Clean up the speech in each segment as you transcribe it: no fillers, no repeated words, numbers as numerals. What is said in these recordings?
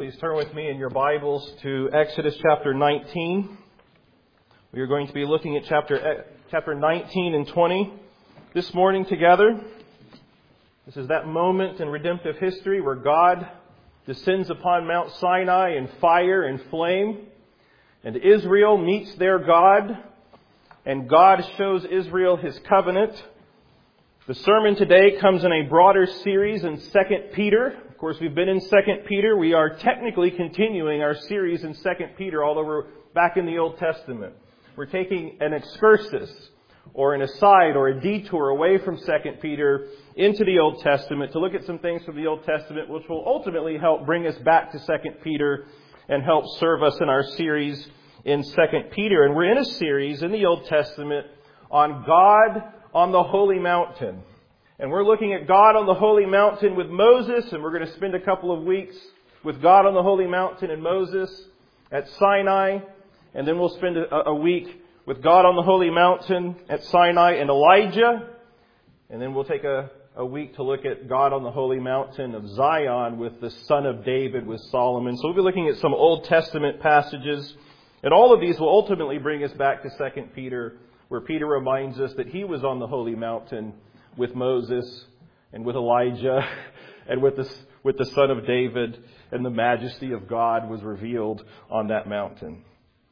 Please turn with me in your Bibles to Exodus chapter 19. We are going to be looking at chapter 19 and 20 this morning together. This is that moment in redemptive history where God descends upon Mount Sinai in fire and flame, and Israel meets their God, and God shows Israel His covenant. The sermon today comes in a broader series in 2 Peter. Of course, we've been in 2 Peter. We are technically continuing our series in 2 Peter, although we're back in the Old Testament. We're taking an excursus, or an aside, or a detour away from 2 Peter into the Old Testament to look at some things from the Old Testament which will ultimately help bring us back to 2 Peter and help serve us in our series in 2 Peter. And we're in a series in the Old Testament on God on the Holy Mountain. And we're looking at God on the Holy Mountain with Moses, and we're going to spend a couple of weeks with God on the Holy Mountain and Moses at Sinai. And then we'll spend a week with God on the Holy Mountain at Sinai and Elijah. And then we'll take a week to look at God on the Holy Mountain of Zion with the Son of David, with Solomon. So we'll be looking at some Old Testament passages. And all of these will ultimately bring us back to 2 Peter, where Peter reminds us that he was on the Holy Mountain with Moses and with Elijah and with the Son of David, and the majesty of God was revealed on that mountain.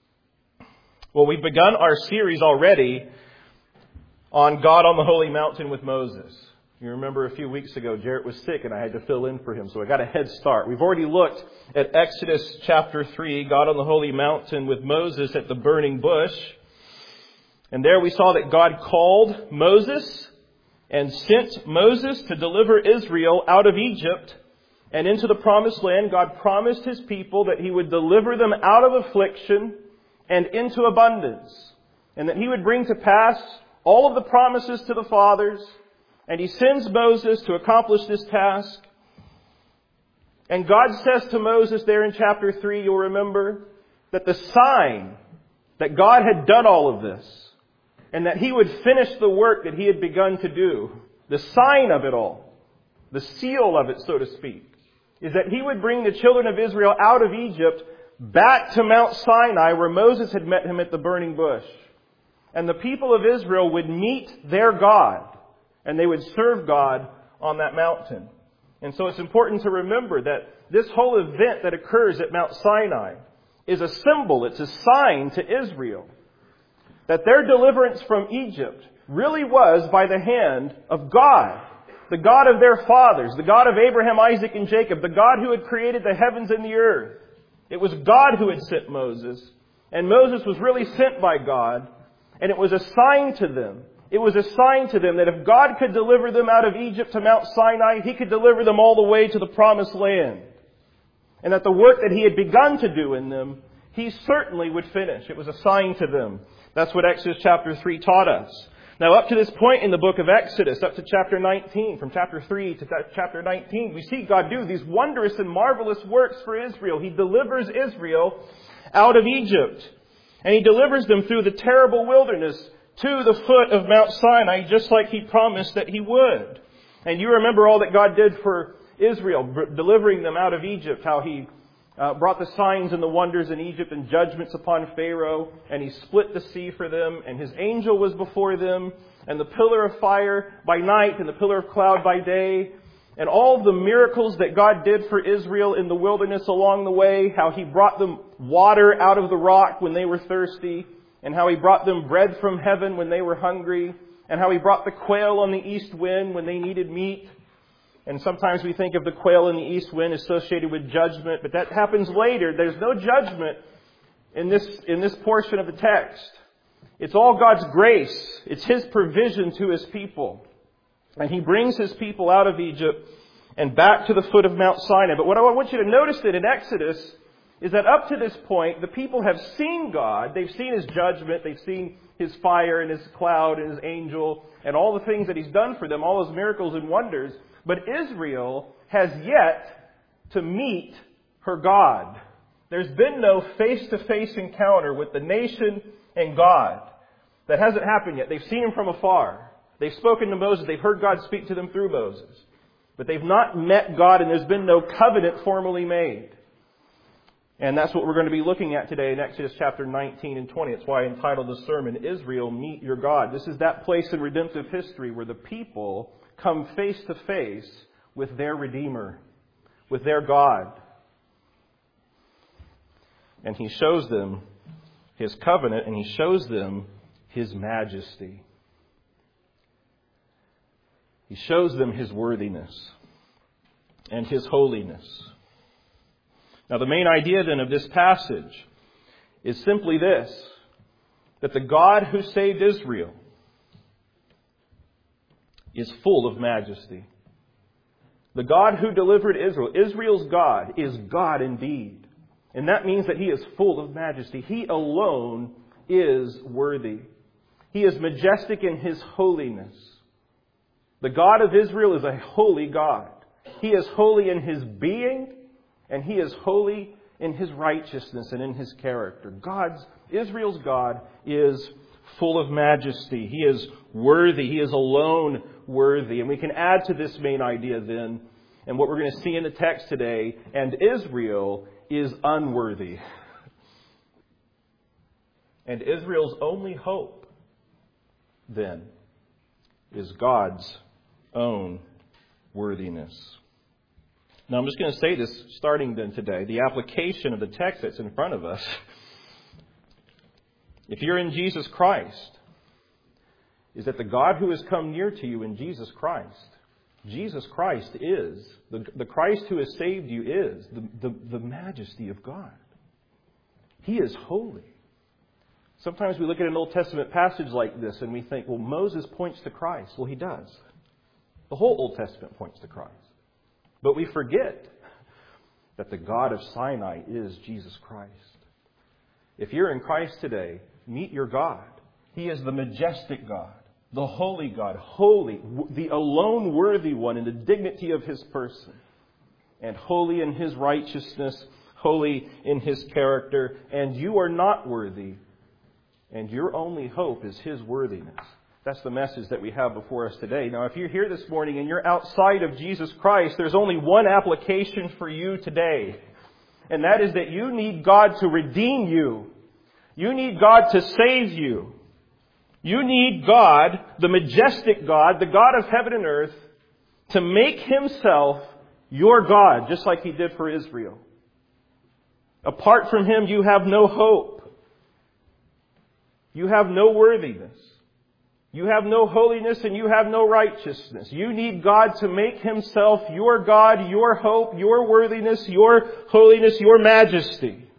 Well, we've begun our series already on God on the Holy Mountain with Moses. You remember a few weeks ago, Jarrett was sick and I had to fill in for him, so I got a head start. We've already looked at Exodus chapter 3, God on the Holy Mountain with Moses at the burning bush. And there we saw that God called Moses and sent Moses to deliver Israel out of Egypt and into the promised land. God promised His people that He would deliver them out of affliction and into abundance, and that He would bring to pass all of the promises to the fathers. And He sends Moses to accomplish this task. And God says to Moses there in chapter 3, you'll remember, that the sign that God had done all of this, and that He would finish the work that He had begun to do, the sign of it all, the seal of it, so to speak, is that He would bring the children of Israel out of Egypt back to Mount Sinai, where Moses had met him at the burning bush. And the people of Israel would meet their God, and they would serve God on that mountain. And so it's important to remember that this whole event that occurs at Mount Sinai is a symbol, it's a sign to Israel that their deliverance from Egypt really was by the hand of God, the God of their fathers, the God of Abraham, Isaac, and Jacob, the God who had created the heavens and the earth. It was God who had sent Moses, and Moses was really sent by God, and it was a sign to them. It was a sign to them that if God could deliver them out of Egypt to Mount Sinai, He could deliver them all the way to the promised land. And that the work that He had begun to do in them, He certainly would finish. It was a sign to them. That's what Exodus chapter 3 taught us. Now, up to this point in the book of Exodus, up to chapter 19, from chapter 3 to chapter 19, we see God do these wondrous and marvelous works for Israel. He delivers Israel out of Egypt. And He delivers them through the terrible wilderness to the foot of Mount Sinai, just like He promised that He would. And you remember all that God did for Israel, delivering them out of Egypt, how He brought the signs and the wonders in Egypt and judgments upon Pharaoh, and He split the sea for them, and His angel was before them, and the pillar of fire by night and the pillar of cloud by day, and all the miracles that God did for Israel in the wilderness along the way, how He brought them water out of the rock when they were thirsty, and how He brought them bread from heaven when they were hungry, and how He brought the quail on the east wind when they needed meat. And sometimes we think of the quail in the east wind associated with judgment, but that happens later. There's no judgment in this portion of the text. It's all God's grace. It's His provision to His people. And He brings His people out of Egypt and back to the foot of Mount Sinai. But what I want you to notice that in Exodus is that up to this point, the people have seen God. They've seen His judgment. They've seen His fire and His cloud and His angel and all the things that He's done for them, all His miracles and wonders. But Israel has yet to meet her God. There's been no face-to-face encounter with the nation and God. That hasn't happened yet. They've seen Him from afar. They've spoken to Moses. They've heard God speak to them through Moses. But they've not met God, and there's been no covenant formally made. And that's what we're going to be looking at today in Exodus chapter 19 and 20. That's why I entitled the sermon, Israel, Meet Your God. This is that place in redemptive history where the people come face to face with their Redeemer, with their God. And He shows them His covenant, and He shows them His majesty. He shows them His worthiness and His holiness. Now, the main idea then of this passage is simply this, that the God who saved Israel is full of majesty. The God who delivered Israel, Israel's God, is God indeed. And that means that He is full of majesty. He alone is worthy. He is majestic in His holiness. The God of Israel is a holy God. He is holy in His being, and He is holy in His righteousness and in His character. Israel's God is full of majesty. He is worthy. He is alone worthy. And we can add to this main idea then, and what we're going to see in the text today, and Israel is unworthy. And Israel's only hope then is God's own worthiness. Now, I'm just going to say this starting then today. The application of the text that's in front of us. If you're in Jesus Christ, is that the God who has come near to you in Jesus Christ is, the Christ who has saved you is the majesty of God. He is holy. Sometimes we look at an Old Testament passage like this and we think, well, Moses points to Christ. Well, he does. The whole Old Testament points to Christ. But we forget that the God of Sinai is Jesus Christ. If you're in Christ today, meet your God. He is the majestic God, the holy God, holy, the alone worthy one in the dignity of His person, and holy in His righteousness, holy in His character, and you are not worthy, and your only hope is His worthiness. That's the message that we have before us today. Now, if you're here this morning and you're outside of Jesus Christ, there's only one application for you today. And that is that you need God to redeem you. You need God to save you. You need God, the majestic God, the God of heaven and earth, to make Himself your God, just like He did for Israel. Apart from Him, you have no hope. You have no worthiness. You have no holiness and you have no righteousness. You need God to make Himself your God, your hope, your worthiness, your holiness, your majesty.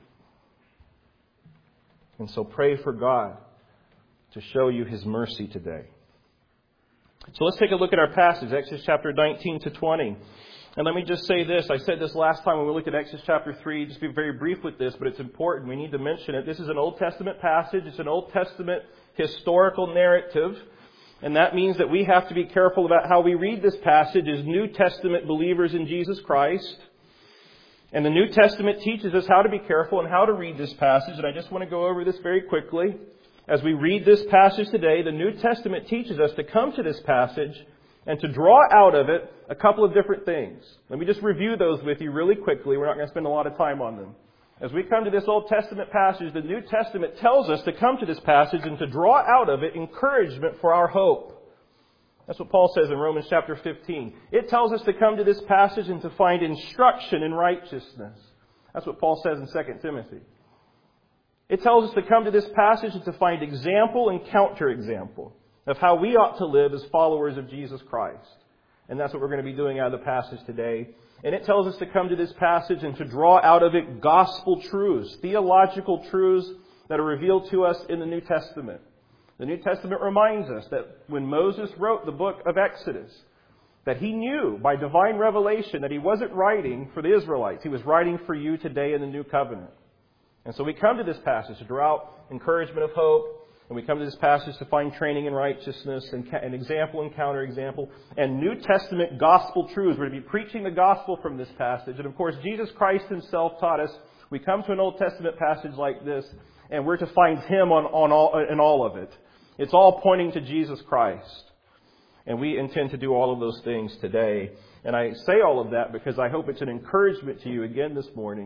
And so pray for God to show you His mercy today. So let's take a look at our passage, Exodus chapter 19 to 20. And let me just say this. I said this last time when we looked at Exodus chapter 3. Just be very brief with this, but it's important. We need to mention it. This is an Old Testament passage. It's an Old Testament historical narrative. And that means that we have to be careful about how we read this passage as New Testament believers in Jesus Christ. And the New Testament teaches us how to be careful and how to read this passage. And I just want to go over this very quickly. As we read this passage today, the New Testament teaches us to come to this passage and to draw out of it a couple of different things. Let me just review those with you really quickly. We're not going to spend a lot of time on them. As we come to this Old Testament passage, the New Testament tells us to come to this passage and to draw out of it encouragement for our hope. That's what Paul says in Romans chapter 15. It tells us to come to this passage and to find instruction in righteousness. That's what Paul says in 2 Timothy. It tells us to come to this passage and to find example and counterexample of how we ought to live as followers of Jesus Christ. And that's what we're going to be doing out of the passage today. And it tells us to come to this passage and to draw out of it gospel truths, theological truths that are revealed to us in the New Testament. The New Testament reminds us that when Moses wrote the book of Exodus, that he knew by divine revelation that he wasn't writing for the Israelites. He was writing for you today in the New Covenant. And so we come to this passage to draw out encouragement of hope. And we come to this passage to find training in righteousness and an example and counterexample and New Testament gospel truths. We're going to be preaching the gospel from this passage. And of course, Jesus Christ Himself taught us, we come to an Old Testament passage like this, and we're to find Him in all of it. It's all pointing to Jesus Christ. And we intend to do all of those things today. And I say all of that because I hope it's an encouragement to you again this morning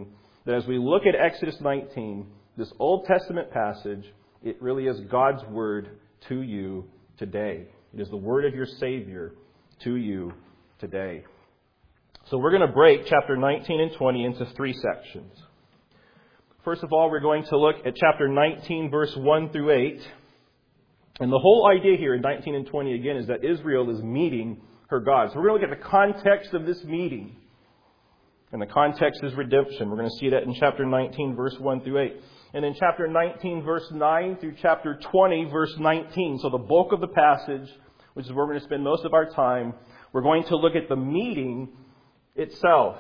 that as we look at Exodus 19, this Old Testament passage, it really is God's Word to you today. It is the Word of your Savior to you today. So we're going to break chapter 19 and 20 into three sections. First of all, we're going to look at chapter 19, verse 1 through 8. And the whole idea here in 19 and 20, again, is that Israel is meeting her God. So we're going to look at the context of this meeting. And the context is redemption. We're going to see that in chapter 19, verse 1 through 8. And in chapter 19, verse 9 through chapter 20, verse 19. So the bulk of the passage, which is where we're going to spend most of our time, we're going to look at the meeting itself,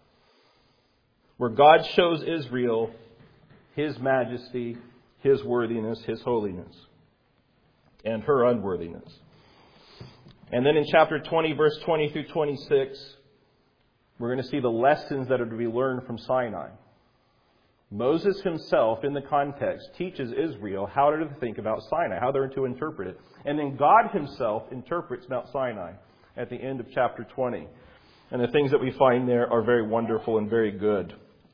where God shows Israel His majesty, His worthiness, His holiness, and her unworthiness. And then in chapter 20, verse 20 through 26, we're going to see the lessons that are to be learned from Sinai. Moses himself, in the context, teaches Israel how to think about Sinai, how they're to interpret it. And then God Himself interprets Mount Sinai at the end of chapter 20. And the things that we find there are very wonderful and very good.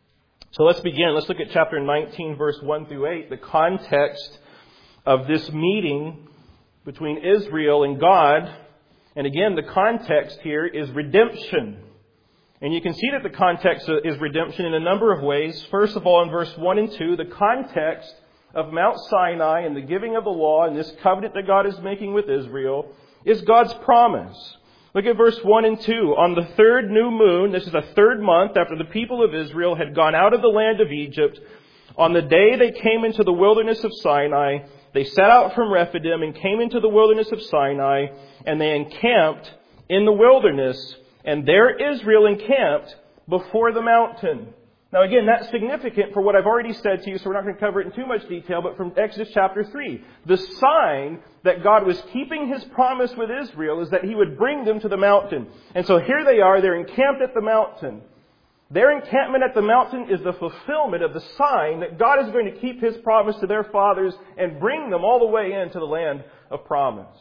So let's begin. Let's look at chapter 19, verse 1 through 8, the context of this meeting between Israel and God. And again, the context here is redemption. And you can see that the context is redemption in a number of ways. First of all, in verse 1 and 2, the context of Mount Sinai and the giving of the law and this covenant that God is making with Israel is God's promise. Look at verse 1 and 2. On the third new moon, this is the third month after the people of Israel had gone out of the land of Egypt, on the day they came into the wilderness of Sinai, they set out from Rephidim and came into the wilderness of Sinai, and they encamped in the wilderness, and there Israel encamped before the mountain. Now again, that's significant for what I've already said to you, so we're not going to cover it in too much detail, but from Exodus chapter 3. The sign that God was keeping His promise with Israel is that He would bring them to the mountain. And so here they are, they're encamped at the mountain. Their encampment at the mountain is the fulfillment of the sign that God is going to keep His promise to their fathers and bring them all the way into the land of promise.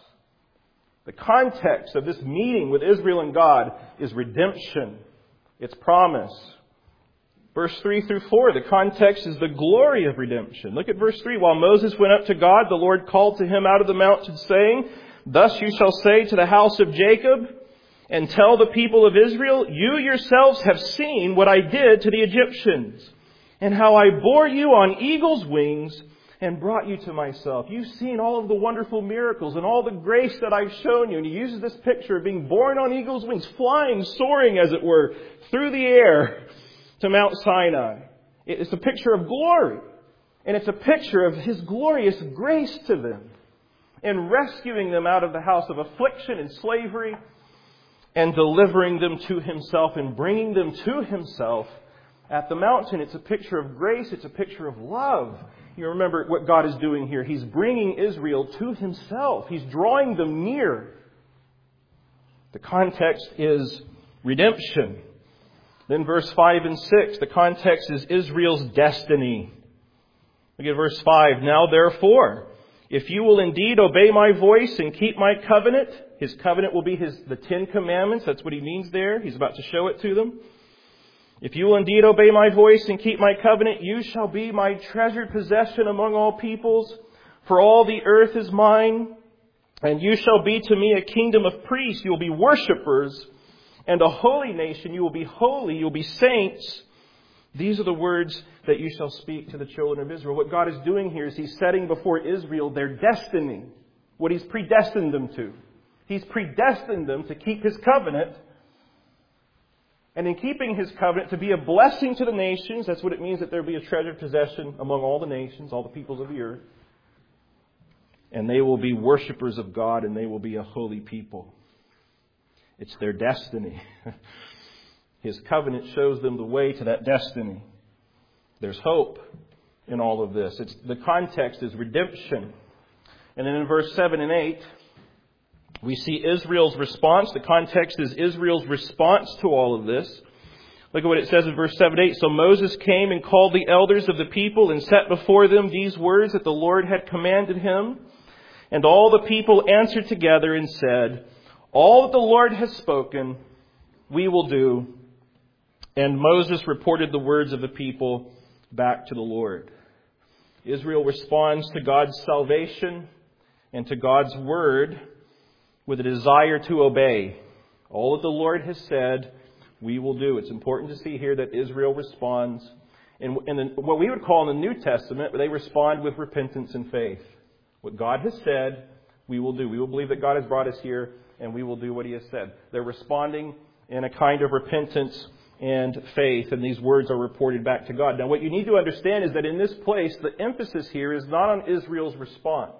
The context of this meeting with Israel and God is redemption. It's promise. Verse 3 through 4, the context is the glory of redemption. Look at verse 3. While Moses went up to God, the Lord called to him out of the mountain, saying, "Thus you shall say to the house of Jacob, and tell the people of Israel, you yourselves have seen what I did to the Egyptians, and how I bore you on eagle's wings and brought you to myself." You've seen all of the wonderful miracles and all the grace that I've shown you. And He uses this picture of being borne on eagle's wings, flying, soaring, as it were, through the air to Mount Sinai. It's a picture of glory. And it's a picture of His glorious grace to them in rescuing them out of the house of affliction and slavery and delivering them to Himself and bringing them to Himself at the mountain. It's a picture of grace. It's a picture of love. You remember what God is doing here. He's bringing Israel to Himself. He's drawing them near. The context is redemption. Then verse 5 and 6, the context is Israel's destiny. Look at verse 5. "Now therefore, if you will indeed obey my voice and keep my covenant," His covenant will be the 10 Commandments. That's what He means there. He's about to show it to them. "If you will indeed obey my voice and keep my covenant, you shall be my treasured possession among all peoples, for all the earth is mine. And you shall be to me a kingdom of priests. You will be worshipers, and a holy nation. You will be holy. You will be saints. These are the words that you shall speak to the children of Israel." What God is doing here is He's setting before Israel their destiny, what He's predestined them to. He's predestined them to keep His covenant, and in keeping His covenant to be a blessing to the nations. That's what it means, that there will be a treasured possession among all the nations, all the peoples of the earth. And they will be worshipers of God, and they will be a holy people. It's their destiny. His covenant shows them the way to that destiny. There's hope in all of this. The context is redemption. And then in verse 7 and 8, we see Israel's response. The context is Israel's response to all of this. Look at what it says in verse 7 and 8. "So Moses came and called the elders of the people and set before them these words that the Lord had commanded him. And all the people answered together and said, 'All that the Lord has spoken, we will do.' And Moses reported the words of the people back to the Lord. Israel responds to God's salvation and to God's word with a desire to obey. All that the Lord has said, we will do. It's important to see here that Israel responds in what we would call in the New Testament, they respond with repentance and faith. What God has said, we will do. We will believe that God has brought us here, and we will do what He has said. They're responding in a kind of repentance and faith, and these words are reported back to God. Now, what you need to understand is that in this place, the emphasis here is not on Israel's response.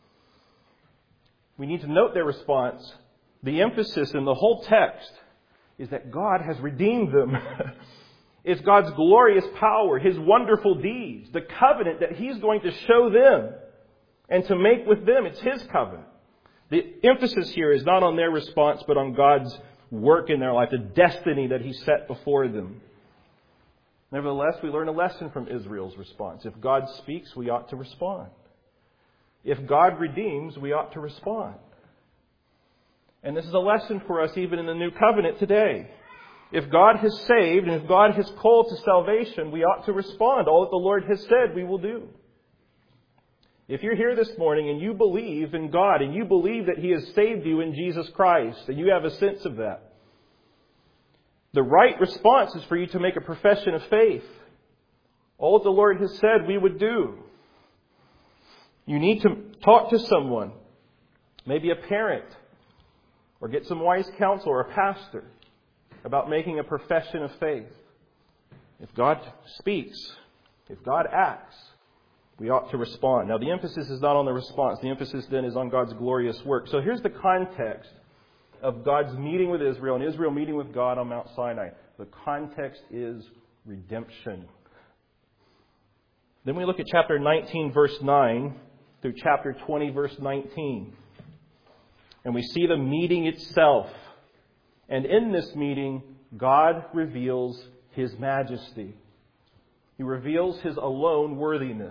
We need to note their response. The emphasis in the whole text is that God has redeemed them. It's God's glorious power, His wonderful deeds, the covenant that He's going to show them and to make with them. It's His covenant. The emphasis here is not on their response, but on God's work in their life, the destiny that He set before them. Nevertheless, we learn a lesson from Israel's response. If God speaks, we ought to respond. If God redeems, we ought to respond. And this is a lesson for us even in the New Covenant today. If God has saved and if God has called to salvation, we ought to respond. All that the Lord has said, we will do. If you're here this morning and you believe in God and you believe that He has saved you in Jesus Christ and you have a sense of that, the right response is for you to make a profession of faith. All that the Lord has said, we would do. You need to talk to someone, maybe a parent, or get some wise counsel or a pastor about making a profession of faith. If God speaks, if God acts, we ought to respond. Now, the emphasis is not on the response. The emphasis then is on God's glorious work. So here's the context of God's meeting with Israel and Israel meeting with God on Mount Sinai. The context is redemption. Then we look at chapter 19, verse 9 through chapter 20, verse 19. And we see the meeting itself. And in this meeting, God reveals His majesty. He reveals His alone worthiness.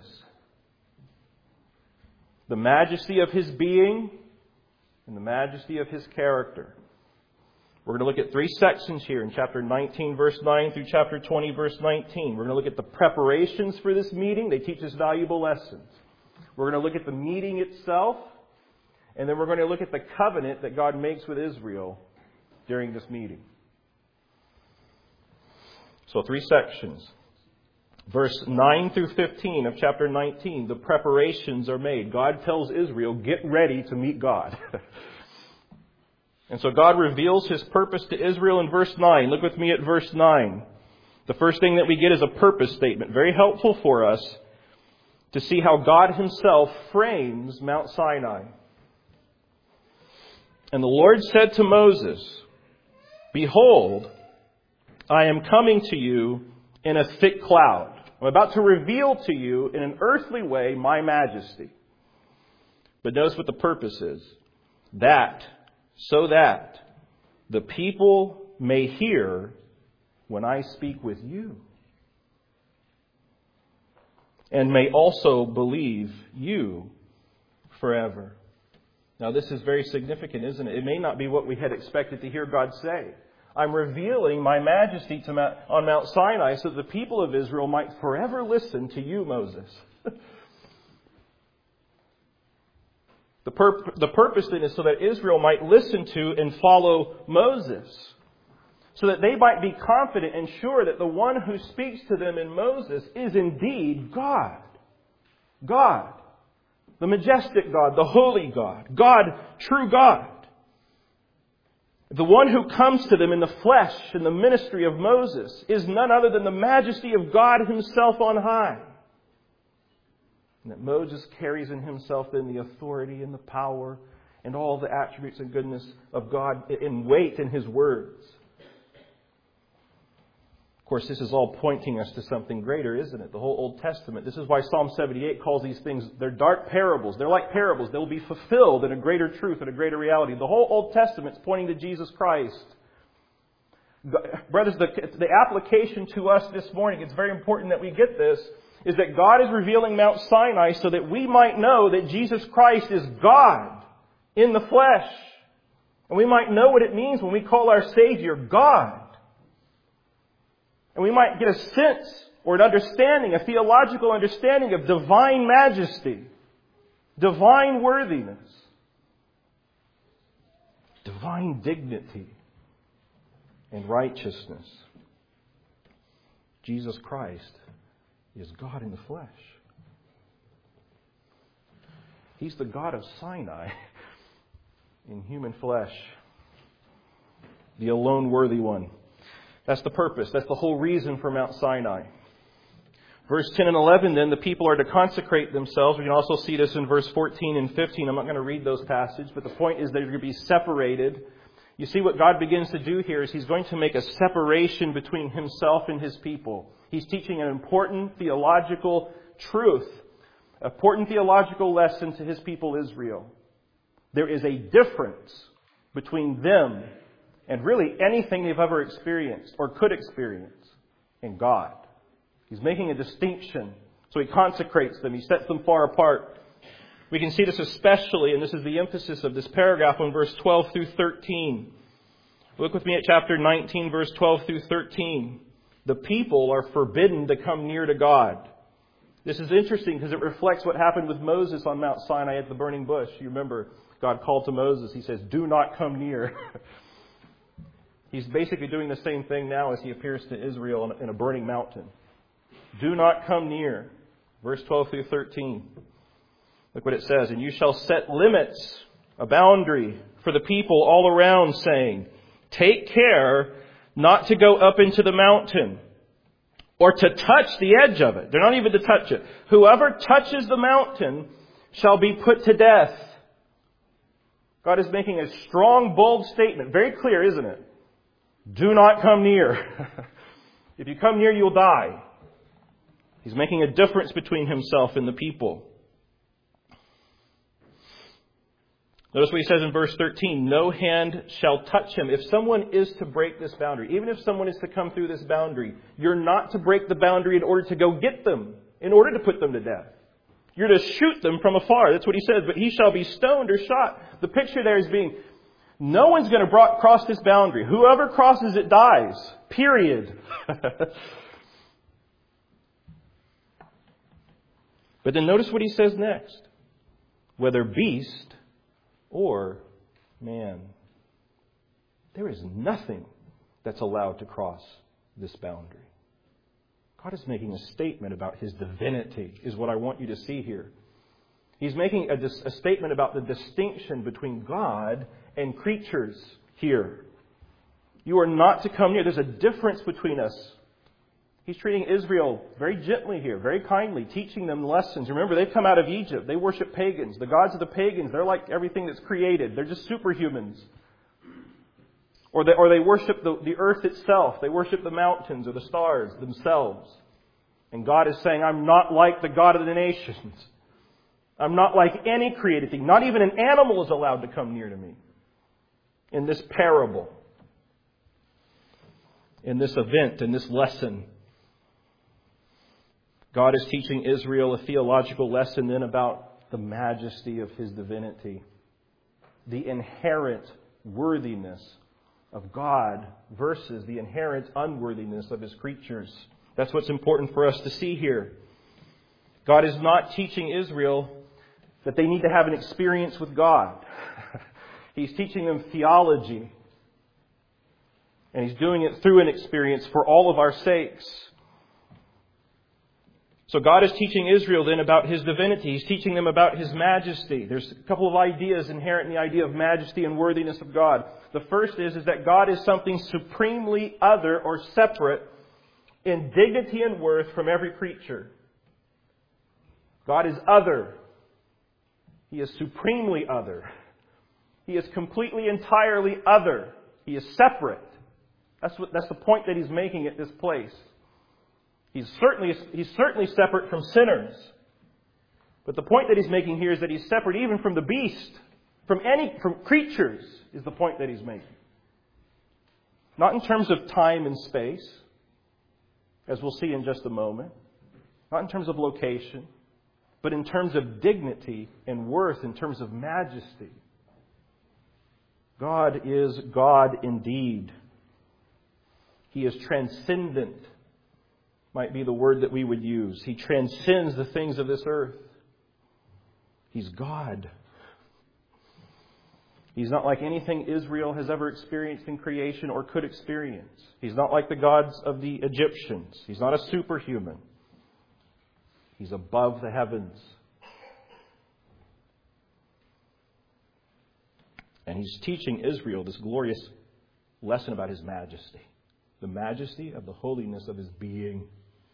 The majesty of His being and the majesty of His character. We're going to look at 3 sections here in chapter 19, verse 9 through chapter 20, verse 19. We're going to look at the preparations for this meeting. They teach us valuable lessons. We're going to look at the meeting itself. And then we're going to look at the covenant that God makes with Israel during this meeting. So 3 sections. Verse 9 through 15 of chapter 19, the preparations are made. God tells Israel, get ready to meet God. And so God reveals His purpose to Israel in verse 9. Look with me at verse 9. The first thing that we get is a purpose statement. Very helpful for us to see how God Himself frames Mount Sinai. And the Lord said to Moses, behold, I am coming to you in a thick cloud. I'm about to reveal to you in an earthly way my majesty. But notice what the purpose is. So that the people may hear when I speak with you. And may also believe you forever. Now this is very significant, isn't it? It may not be what we had expected to hear God say. I'm revealing my majesty on Mount Sinai so that the people of Israel might forever listen to you, Moses. The purpose then is so that Israel might listen to and follow Moses. So that they might be confident and sure that the one who speaks to them in Moses is indeed God. God. The majestic God, the holy God. God, true God. The one who comes to them in the flesh, in the ministry of Moses, is none other than the majesty of God Himself on high. And that Moses carries in himself then the authority and the power and all the attributes and goodness of God in weight in His words. Of course, this is all pointing us to something greater, isn't it? The whole Old Testament. This is why Psalm 78 calls these things, they're dark parables. They're like parables. They'll be fulfilled in a greater truth and a greater reality. The whole Old Testament is pointing to Jesus Christ. Brothers, the application to us this morning, it's very important that we get this, is that God is revealing Mount Sinai so that we might know that Jesus Christ is God in the flesh. And we might know what it means when we call our Savior God. And we might get a sense or an understanding, a theological understanding of divine majesty, divine worthiness, divine dignity, and righteousness. Jesus Christ is God in the flesh. He's the God of Sinai in human flesh. The alone worthy one. That's the purpose. That's the whole reason for Mount Sinai. Verse 10 and 11, then, the people are to consecrate themselves. We can also see this in verse 14 and 15. I'm not going to read those passages, but the point is they're going to be separated. You see what God begins to do here is He's going to make a separation between Himself and His people. He's teaching an important theological truth, an important theological lesson to His people Israel. There is a difference between them and really anything they've ever experienced or could experience in God. He's making a distinction. So He consecrates them. He sets them far apart. We can see this especially, and this is the emphasis of this paragraph, on verse 12 through 13. Look with me at chapter 19, verse 12 through 13. The people are forbidden to come near to God. This is interesting because it reflects what happened with Moses on Mount Sinai at the burning bush. You remember, God called to Moses. He says, "Do not come near." He's basically doing the same thing now as He appears to Israel in a burning mountain. Do not come near. Verse 12 through 13. Look what it says. And you shall set limits, a boundary for the people all around, saying, take care not to go up into the mountain or to touch the edge of it. They're not even to touch it. Whoever touches the mountain shall be put to death. God is making a strong, bold statement. Very clear, isn't it? Do not come near. If you come near, you'll die. He's making a difference between Himself and the people. Notice what He says in verse 13. No hand shall touch him. If someone is to break this boundary, even if someone is to come through this boundary, you're not to break the boundary in order to go get them, in order to put them to death. You're to shoot them from afar. That's what He says. But he shall be stoned or shot. The picture there is being, no one's going to cross this boundary. Whoever crosses it dies. Period. But then notice what He says next. Whether beast or man. There is nothing that's allowed to cross this boundary. God is making a statement about His divinity, is what I want you to see here. He's making a statement about the distinction between God and creatures here. You are not to come near. There's a difference between us. He's treating Israel very gently here, very kindly, teaching them lessons. Remember, they've come out of Egypt. They worship pagans. The gods of the pagans, they're like everything that's created. They're just superhumans. Or they worship the earth itself. They worship the mountains or the stars themselves. And God is saying, I'm not like the God of the nations. I'm not like any created thing. Not even an animal is allowed to come near to me. In this parable, in this event, in this lesson, God is teaching Israel a theological lesson then about the majesty of His divinity, the inherent worthiness of God versus the inherent unworthiness of His creatures. That's what's important for us to see here. God is not teaching Israel that they need to have an experience with God. He's teaching them theology. And He's doing it through an experience for all of our sakes. So God is teaching Israel then about His divinity. He's teaching them about His majesty. There's a couple of ideas inherent in the idea of majesty and worthiness of God. The first is that God is something supremely other or separate in dignity and worth from every creature. God is other. He is supremely other. He is completely, entirely other. He is separate. That's the point that He's making at this place. He's certainly separate from sinners. But the point that He's making here is that He's separate even from the beast, from creatures, is the point that He's making. Not in terms of time and space, as we'll see in just a moment. Not in terms of location, but in terms of dignity and worth, in terms of majesty. God is God indeed. He is transcendent might be the word that we would use. He transcends the things of this earth. He's God. He's not like anything Israel has ever experienced in creation or could experience. He's not like the gods of the Egyptians. He's not a superhuman. He's above the heavens. And He's teaching Israel this glorious lesson about His majesty. The majesty of the holiness of His being.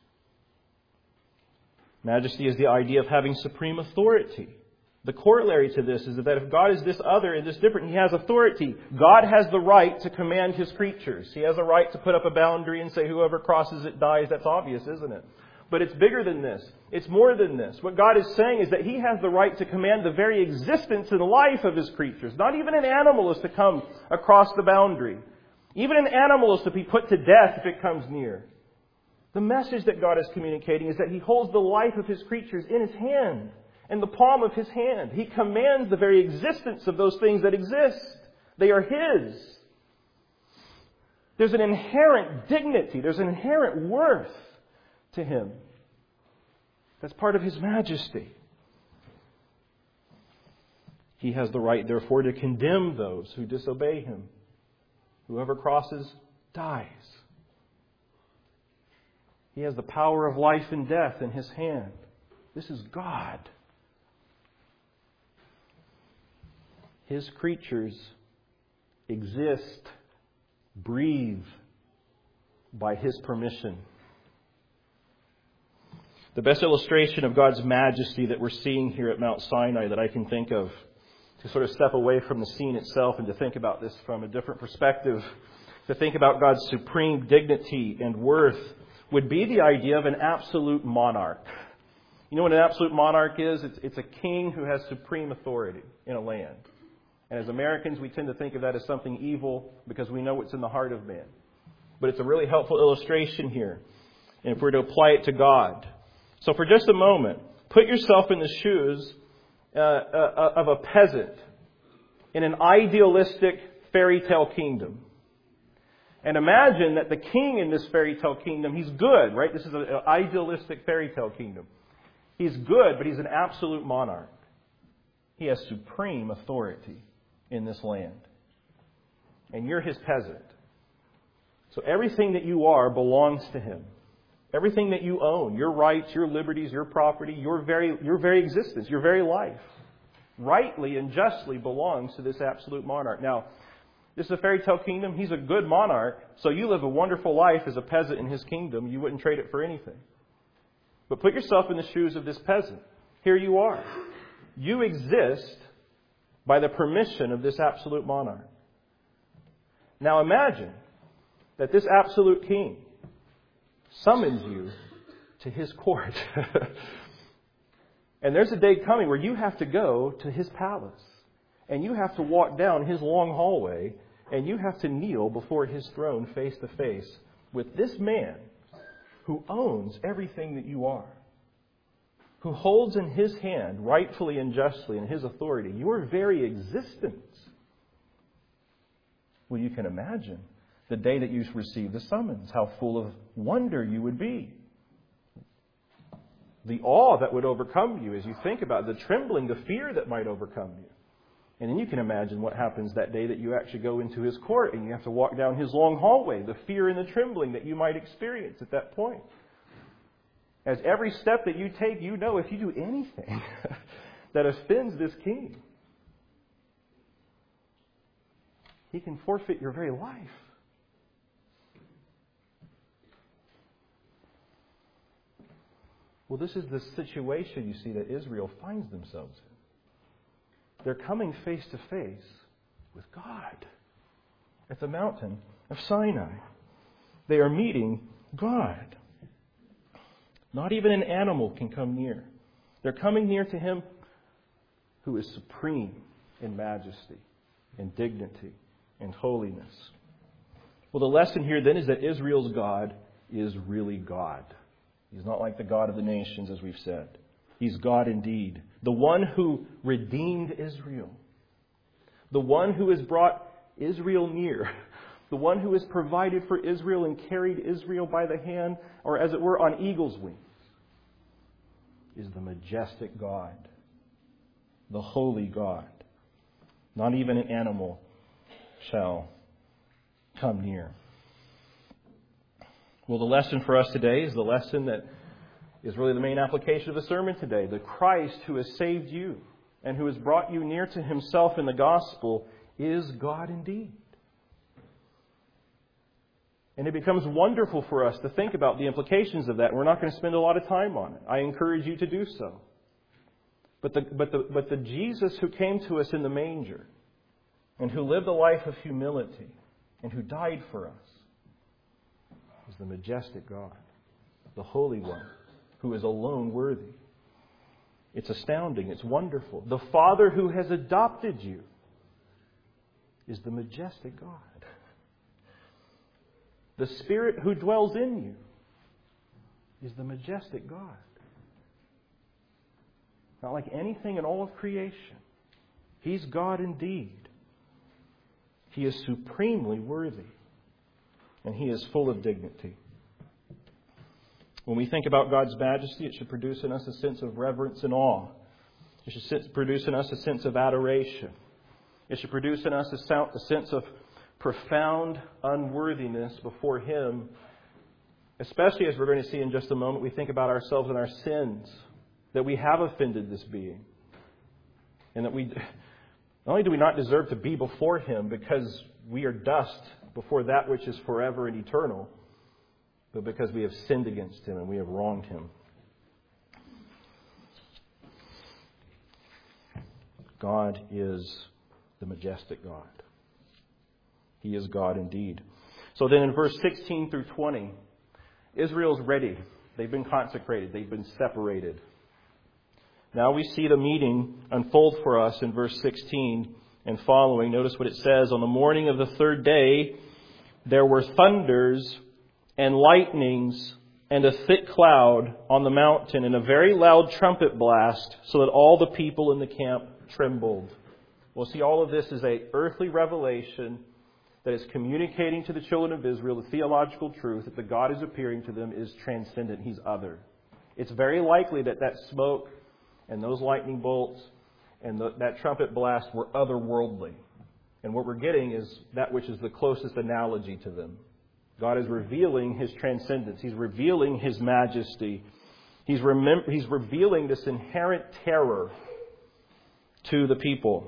Majesty is the idea of having supreme authority. The corollary to this is that if God is this other and this different, He has authority. God has the right to command His creatures. He has a right to put up a boundary and say whoever crosses it dies. That's obvious, isn't it? But it's bigger than this. It's more than this. What God is saying is that He has the right to command the very existence and life of His creatures. Not even an animal is to come across the boundary. Even an animal is to be put to death if it comes near. The message that God is communicating is that He holds the life of His creatures in His hand. In the palm of His hand. He commands the very existence of those things that exist. They are His. There's an inherent dignity. There's an inherent worth to Him. That's part of His majesty. He has the right, therefore, to condemn those who disobey Him. Whoever crosses dies. He has the power of life and death in His hand. This is God. His creatures exist, breathe by His permission. The best illustration of God's majesty that we're seeing here at Mount Sinai that I can think of, to sort of step away from the scene itself and to think about this from a different perspective, to think about God's supreme dignity and worth, would be the idea of an absolute monarch. You know what an absolute monarch is? It's a king who has supreme authority in a land. And as Americans, we tend to think of that as something evil because we know what's in the heart of man. But it's a really helpful illustration here. And if we're to apply it to God. So for just a moment, put yourself in the shoes of a peasant in an idealistic fairy tale kingdom. And imagine that the king in this fairy tale kingdom, he's good, right? This is an idealistic fairy tale kingdom. He's good, but he's an absolute monarch. He has supreme authority in this land. And you're his peasant. So everything that you are belongs to him. Everything that you own, your rights, your liberties, your property, your very existence, your very life, rightly and justly belongs to this absolute monarch. Now, this is a fairy tale kingdom. He's a good monarch, so you live a wonderful life as a peasant in his kingdom. You wouldn't trade it for anything. But put yourself in the shoes of this peasant. Here you are. You exist by the permission of this absolute monarch. Now imagine that this absolute king summons you to his court. And there's a day coming where you have to go to his palace. And you have to walk down his long hallway. And you have to kneel before his throne face to face with this man who owns everything that you are. Who holds in his hand, rightfully and justly, in his authority, your very existence. Well, you can imagine the day that you receive the summons, how full of wonder you would be. The awe that would overcome you as you think about it, the trembling, the fear that might overcome you. And then you can imagine what happens that day that you actually go into his court and you have to walk down his long hallway, the fear and the trembling that you might experience at that point. As every step that you take, you know if you do anything that offends this king, he can forfeit your very life. Well, this is the situation, you see, that Israel finds themselves in. They're coming face to face with God at the mountain of Sinai. They are meeting God. Not even an animal can come near. They're coming near to him who is supreme in majesty, in dignity, in holiness. Well, the lesson here then is that Israel's God is really God. He's not like the God of the nations, as we've said. He's God indeed. The one who redeemed Israel. The one who has brought Israel near. the one who has provided for Israel and carried Israel by the hand, or as it were, on eagle's wings, is the majestic God, the holy God. Not even an animal shall come near. Well, the lesson for us today is the lesson that is really the main application of the sermon today. The Christ who has saved you and who has brought you near to Himself in the gospel is God indeed. And it becomes wonderful for us to think about the implications of that. We're not going to spend a lot of time on it. I encourage you to do so. But the Jesus who came to us in the manger and who lived a life of humility and who died for us is the majestic God, the Holy One, who is alone worthy. It's astounding. It's wonderful. The Father who has adopted you is the majestic God. The Spirit who dwells in you is the majestic God. Not like anything in all of creation. He's God indeed. He is supremely worthy. And He is full of dignity. When we think about God's majesty, it should produce in us a sense of reverence and awe. It should produce in us a sense of adoration. It should produce in us a sense of profound unworthiness before Him. Especially as we're going to see in just a moment, we think about ourselves and our sins. That we have offended this being. And that not only do we not deserve to be before Him because we are dust before that which is forever and eternal, but because we have sinned against Him and we have wronged Him. God is the majestic God. He is God indeed. So then in verse 16 through 20, Israel's ready. They've been consecrated. They've been separated. Now we see the meeting unfold for us in verse 16 and following. Notice what it says. On the morning of the third day, there were thunders and lightnings and a thick cloud on the mountain and a very loud trumpet blast, so that all the people in the camp trembled. We'll see all of this is an earthly revelation that is communicating to the children of Israel the theological truth that the God is appearing to them is transcendent. He's other. It's very likely that smoke and those lightning bolts and that trumpet blast were otherworldly. And what we're getting is that which is the closest analogy to them. God is revealing His transcendence. He's revealing His majesty. He's revealing this inherent terror to the people.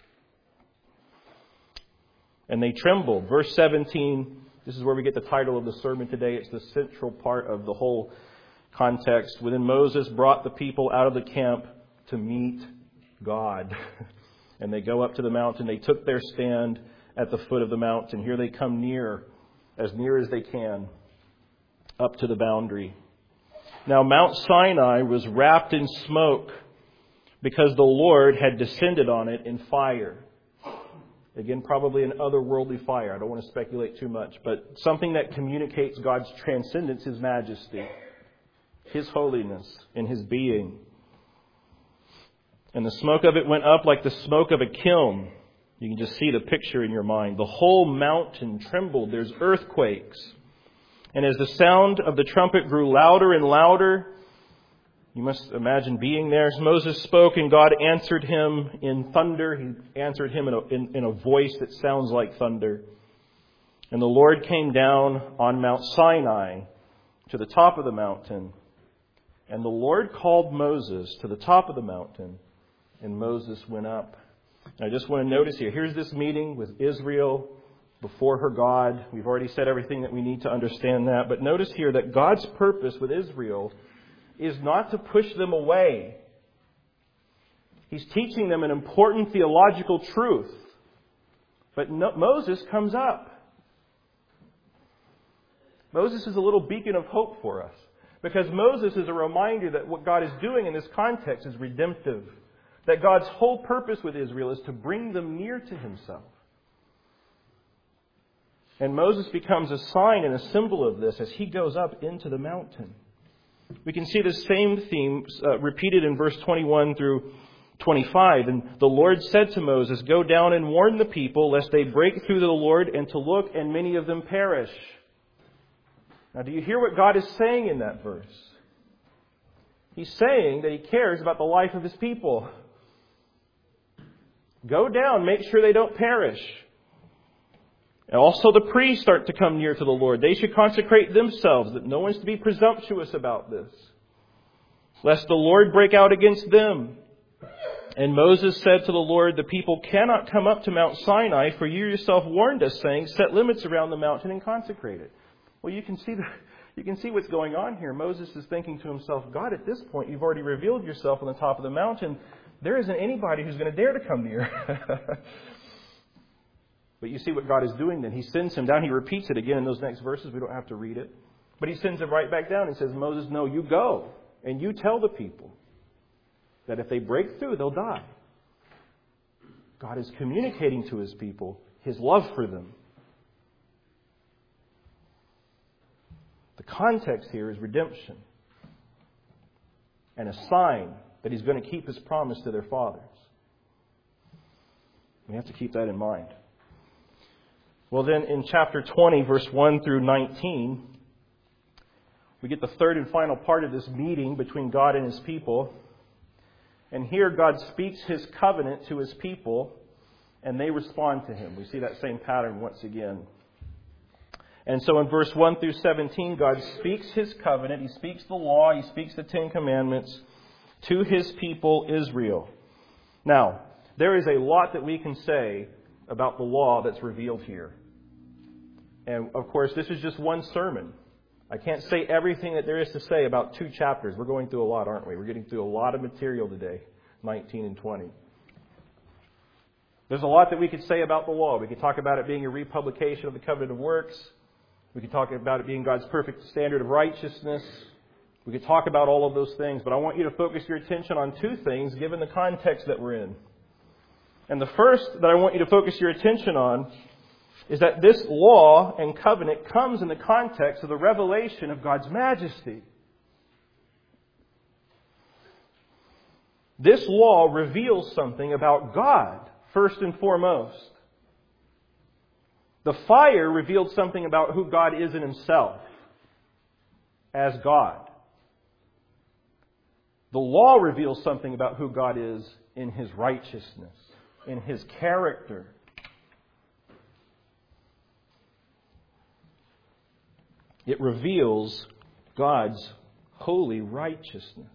And they trembled. Verse 17, this is where we get the title of the sermon today. It's the central part of the whole context. When Moses brought the people out of the camp to meet God. And they go up to the mountain. They took their stand at the foot of the mountain. Here they come near as they can, up to the boundary. Now Mount Sinai was wrapped in smoke because the Lord had descended on it in fire. Again, probably an otherworldly fire. I don't want to speculate too much, but something that communicates God's transcendence, His majesty, His holiness in His being. And the smoke of it went up like the smoke of a kiln. You can just see the picture in your mind. The whole mountain trembled. There's earthquakes. And as the sound of the trumpet grew louder and louder, you must imagine being there. As Moses spoke and God answered him in thunder. He answered him in a voice that sounds like thunder. And the Lord came down on Mount Sinai to the top of the mountain. And the Lord called Moses to the top of the mountain. And Moses went up. I just want to notice here, here's this meeting with Israel before her God. We've already said everything that we need to understand that. But notice here that God's purpose with Israel is not to push them away. He's teaching them an important theological truth. But Moses comes up. Moses is a little beacon of hope for us. Because Moses is a reminder that what God is doing in this context is redemptive. That God's whole purpose with Israel is to bring them near to Himself. And Moses becomes a sign and a symbol of this as he goes up into the mountain. We can see the same theme repeated in verse 21 through 25, and the Lord said to Moses, "Go down and warn the people, lest they break through to the Lord and to look, and many of them perish." Now, do you hear what God is saying in that verse? He's saying that He cares about the life of His people. Go down, make sure they don't perish. And also the priests start to come near to the Lord. They should consecrate themselves, that no one's to be presumptuous about this, lest the Lord break out against them. And Moses said to the Lord, "The people cannot come up to Mount Sinai, for you yourself warned us, saying, 'Set limits around the mountain and consecrate it.'" Well, you can see what's going on here. Moses is thinking to himself, "God, at this point, you've already revealed yourself on the top of the mountain. There isn't anybody who's going to dare to come near." But you see what God is doing then. He sends him down. He repeats it again in those next verses. We don't have to read it. But He sends him right back down and says, "Moses, no, you go and you tell the people that if they break through, they'll die." God is communicating to His people His love for them. The context here is redemption and a sign that He's going to keep His promise to their fathers. We have to keep that in mind. Well, then in chapter 20, verse 1 through 19, we get the third and final part of this meeting between God and His people. And here God speaks His covenant to His people, and they respond to Him. We see that same pattern once again. And so in verse 1 through 17, God speaks His covenant. He speaks the law. He speaks the Ten Commandments to His people, Israel. Now, there is a lot that we can say about the law that's revealed here. And of course, this is just one sermon. I can't say everything that there is to say about 2 chapters. We're going through a lot, aren't we? We're getting through a lot of material today, 19 and 20. There's a lot that we could say about the law. We could talk about it being a republication of the covenant of works. We could talk about it being God's perfect standard of righteousness. We could talk about all of those things. But I want you to focus your attention on 2 things given the context that we're in. And the first that I want you to focus your attention on is that this law and covenant comes in the context of the revelation of God's majesty. This law reveals something about God, first and foremost. The fire revealed something about who God is in Himself as God. The law reveals something about who God is in His righteousness, in His character. It reveals God's holy righteousness.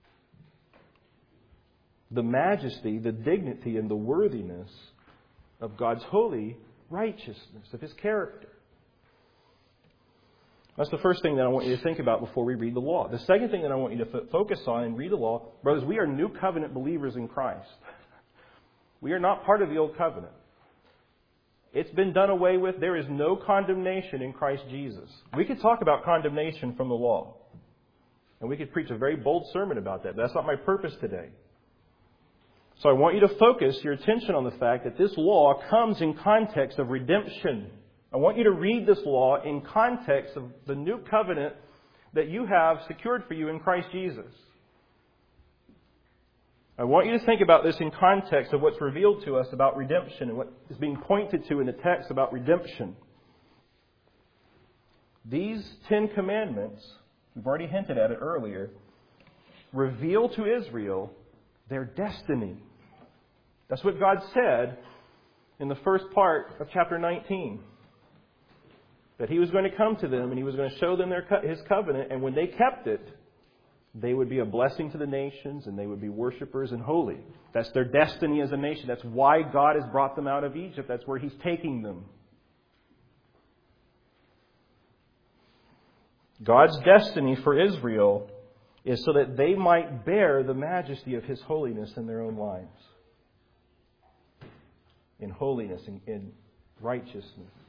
The majesty, the dignity, and the worthiness of God's holy righteousness, of His character. That's the first thing that I want you to think about before we read the law. The second thing that I want you to focus on and read the law, brothers, we are new covenant believers in Christ. We are not part of the old covenant. It's been done away with. There is no condemnation in Christ Jesus. We could talk about condemnation from the law. And we could preach a very bold sermon about that. But that's not my purpose today. So I want you to focus your attention on the fact that this law comes in context of redemption. I want you to read this law in context of the new covenant that you have secured for you in Christ Jesus. I want you to think about this in context of what's revealed to us about redemption and what is being pointed to in the text about redemption. These 10 commandments, we've already hinted at it earlier, reveal to Israel their destiny. That's what God said in the first part of chapter 19. That He was going to come to them and He was going to show them His covenant, and when they kept it, they would be a blessing to the nations and they would be worshipers and holy. That's their destiny as a nation. That's why God has brought them out of Egypt. That's where He's taking them. God's destiny for Israel is so that they might bear the majesty of His holiness in their own lives. In holiness, in righteousness.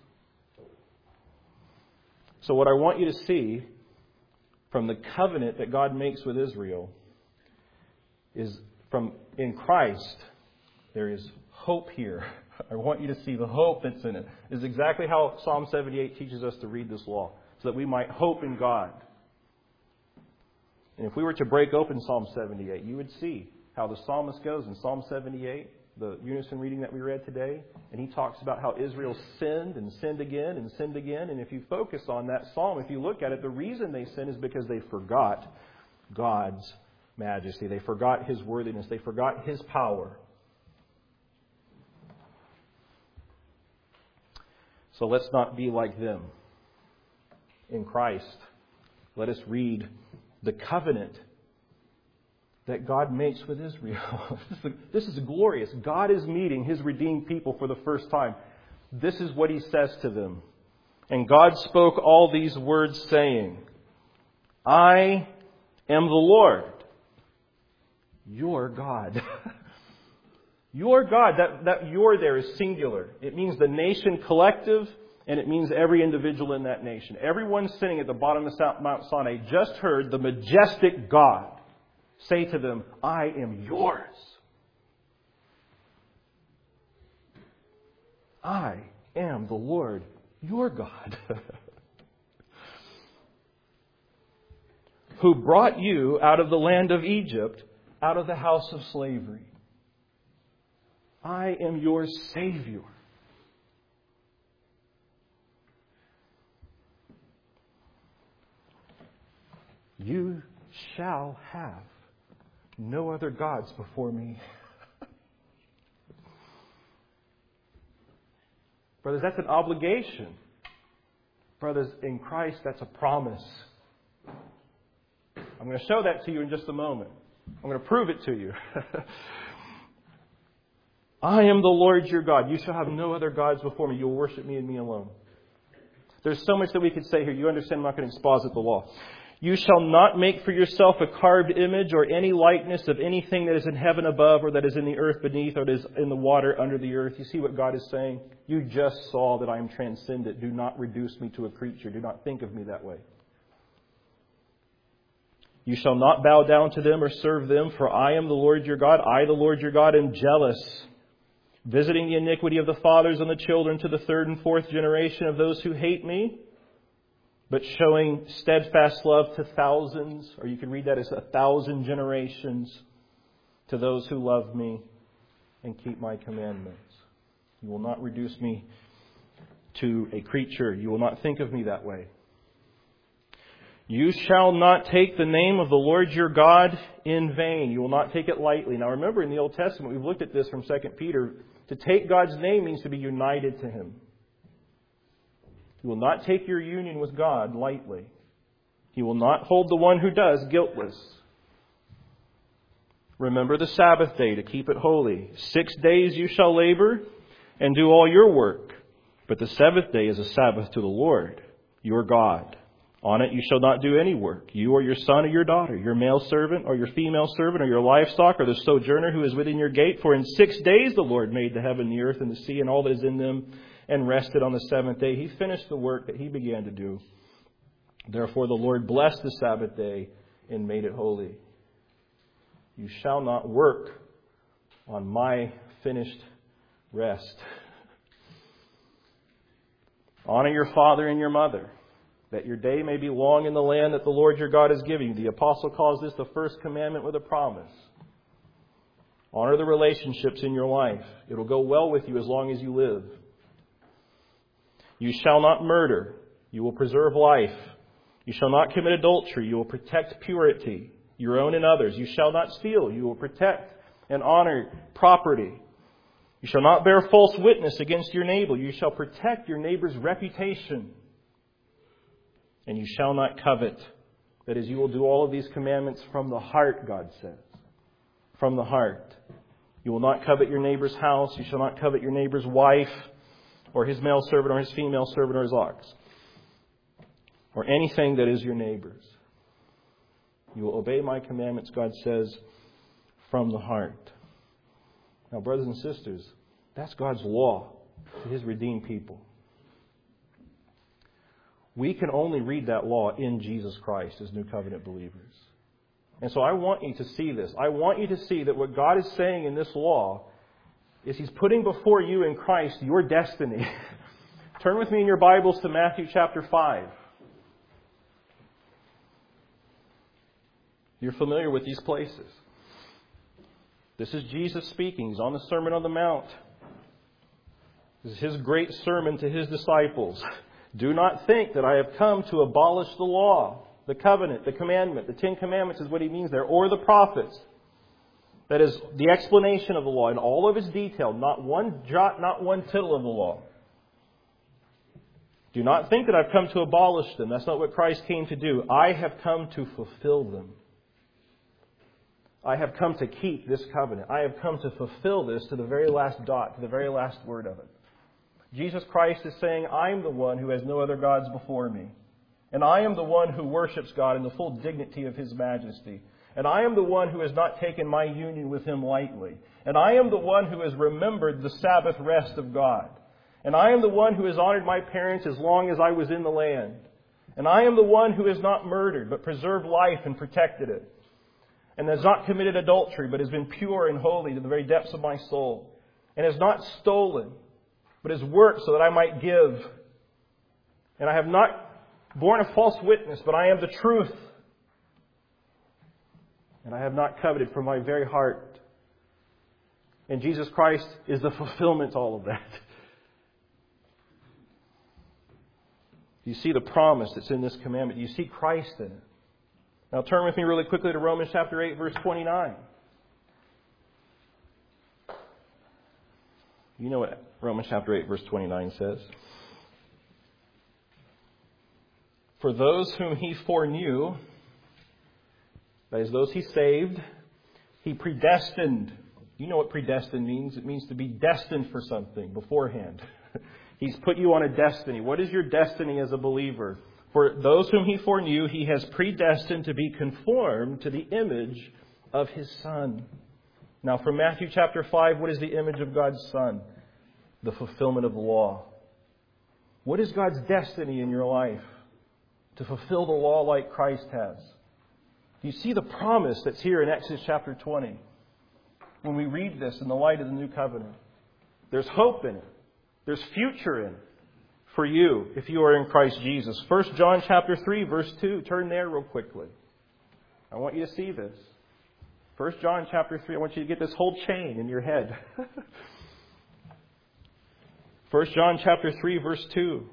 So what I want you to see from the covenant that God makes with Israel is in Christ, there is hope here. I want you to see the hope that's in it. This is exactly how Psalm 78 teaches us to read this law, so that we might hope in God. And if we were to break open Psalm 78, you would see how the psalmist goes in Psalm 78, the unison reading that we read today, and he talks about how Israel sinned and sinned again and sinned again. And if you focus on that psalm, if you look at it, the reason they sinned is because they forgot God's majesty. They forgot His worthiness. They forgot His power. So let's not be like them. In Christ, let us read the covenant that God makes with Israel. This is glorious. God is meeting His redeemed people for the first time. This is what He says to them. And God spoke all these words, saying, I am the Lord, your God. Your God. That your there is singular. It means the nation collective, and it means every individual in that nation. Everyone sitting at the bottom of Mount Sinai just heard the majestic God say to them, I am yours. I am the Lord, your God, who brought you out of the land of Egypt, out of the house of slavery. I am your Savior. You shall have no other gods before me. Brothers, that's an obligation. Brothers, in Christ, that's a promise. I'm going to show that to you in just a moment. I'm going to prove it to you. I am the Lord your God. You shall have no other gods before me. You will worship me and me alone. There's so much that we could say here. You understand, I'm not going to exposit the law. You shall not make for yourself a carved image or any likeness of anything that is in heaven above or that is in the earth beneath or that is in the water under the earth. You see what God is saying? You just saw that I am transcendent. Do not reduce me to a creature. Do not think of me that way. You shall not bow down to them or serve them, for I am the Lord your God. I, the Lord your God, am jealous, visiting the iniquity of the fathers on the children to the third and fourth generation of those who hate me, but showing steadfast love to thousands, or you can read that as 1,000 generations, to those who love me and keep my commandments. You will not reduce me to a creature. You will not think of me that way. You shall not take the name of the Lord your God in vain. You will not take it lightly. Now remember, in the Old Testament, we've looked at this from 2 Peter. To take God's name means to be united to Him. You will not take your union with God lightly. He will not hold the one who does guiltless. Remember the Sabbath day to keep it holy. 6 days you shall labor and do all your work. But the seventh day is a Sabbath to the Lord, your God. On it you shall not do any work, you or your son or your daughter, your male servant or your female servant or your livestock or the sojourner who is within your gate. For in 6 days the Lord made the heaven, the earth, and the sea, and all that is in them, and rested on the seventh day. He finished the work that He began to do. Therefore the Lord blessed the Sabbath day and made it holy. You shall not work on my finished rest. Honor your father and your mother, that your day may be long in the land that the Lord your God is giving you. The apostle calls this the first commandment with a promise. Honor the relationships in your life. It will go well with you as long as you live. You shall not murder. You will preserve life. You shall not commit adultery. You will protect purity, your own and others. You shall not steal. You will protect and honor property. You shall not bear false witness against your neighbor. You shall protect your neighbor's reputation. And you shall not covet. That is, you will do all of these commandments from the heart, God says. From the heart. You will not covet your neighbor's house. You shall not covet your neighbor's wife, or his male servant, or his female servant, or his ox, or anything that is your neighbor's. You will obey my commandments, God says, from the heart. Now, brothers and sisters, that's God's law to His redeemed people. We can only read that law in Jesus Christ as New Covenant believers. And so I want you to see this. I want you to see that what God is saying in this law is He's putting before you in Christ your destiny. Turn with me in your Bibles to Matthew chapter 5. You're familiar with these places. This is Jesus speaking. He's on the Sermon on the Mount. This is His great sermon to His disciples. Do not think that I have come to abolish the law, the covenant, the commandment. The 10 Commandments is what He means there. Or the prophets. That is the explanation of the law in all of its detail. Not one jot, not one tittle of the law. Do not think that I've come to abolish them. That's not what Christ came to do. I have come to fulfill them. I have come to keep this covenant. I have come to fulfill this to the very last dot, to the very last word of it. Jesus Christ is saying, I am the one who has no other gods before me. And I am the one who worships God in the full dignity of His majesty. And I am the one who has not taken my union with Him lightly. And I am the one who has remembered the Sabbath rest of God. And I am the one who has honored my parents as long as I was in the land. And I am the one who has not murdered, but preserved life and protected it. And has not committed adultery, but has been pure and holy to the very depths of my soul. And has not stolen, but has worked so that I might give. And I have not borne a false witness, but I am the truth. And I have not coveted from my very heart. And Jesus Christ is the fulfillment to all of that. You see the promise that's in this commandment. You see Christ in it. Now turn with me really quickly to Romans chapter 8, verse 29. You know what Romans chapter 8, verse 29 says. For those whom He foreknew, that is, those He saved, He predestined. You know what predestined means? It means to be destined for something beforehand. He's put you on a destiny. What is your destiny as a believer? For those whom He foreknew, He has predestined to be conformed to the image of His Son. Now, from Matthew chapter 5, what is the image of God's Son? The fulfillment of the law. What is God's destiny in your life? To fulfill the law like Christ has. You see the promise that's here in Exodus chapter 20. When we read this in the light of the new covenant, there's hope in it. There's future in it for you if you are in Christ Jesus. 1 John chapter 3, verse 2. Turn there real quickly. I want you to see this. 1 John chapter 3. I want you to get this whole chain in your head. 1 John chapter 3, verse 2.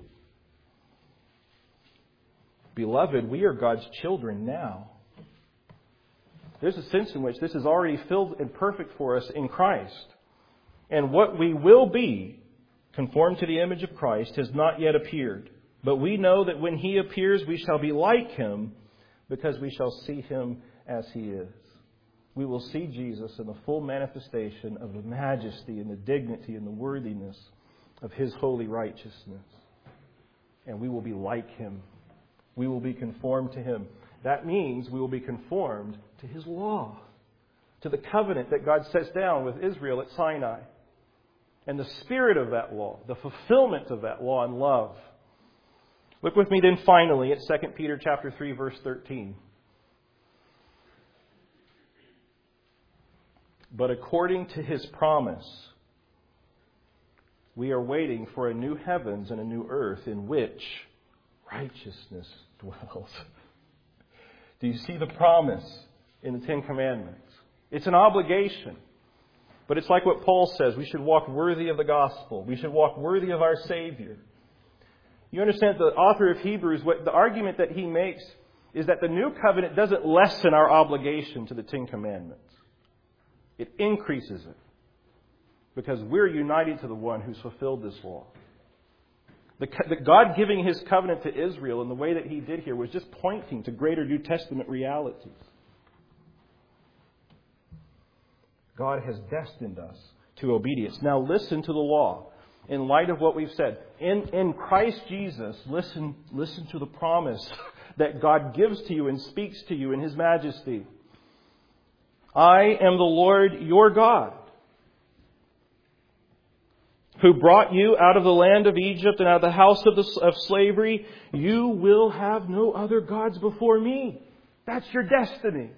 Beloved, we are God's children now. There's a sense in which this is already filled and perfect for us in Christ. And what we will be, conformed to the image of Christ, has not yet appeared. But we know that when He appears, we shall be like Him, because we shall see Him as He is. We will see Jesus in the full manifestation of the majesty and the dignity and the worthiness of His holy righteousness. And we will be like Him. We will be conformed to Him. That means we will be conformed to His law, to the covenant that God sets down with Israel at Sinai. And the spirit of that law, the fulfillment of that law in love. Look with me then finally at 2 Peter chapter 3, verse 13. But according to His promise, we are waiting for a new heavens and a new earth in which righteousness dwells. Do you see the promise in the 10 Commandments? It's an obligation. But it's like what Paul says. We should walk worthy of the gospel. We should walk worthy of our Savior. You understand, the author of Hebrews, what the argument that he makes is that the new covenant doesn't lessen our obligation to the 10 Commandments. It increases it. Because we're united to the one who's fulfilled this law. The God giving His covenant to Israel in the way that He did here was just pointing to greater New Testament realities. God has destined us to obedience. Now listen to the law in light of what we've said. In Christ Jesus, listen to the promise that God gives to you and speaks to you in His majesty. I am the Lord your God, who brought you out of the land of Egypt and out of the house of slavery. You will have no other gods before me. That's your destiny.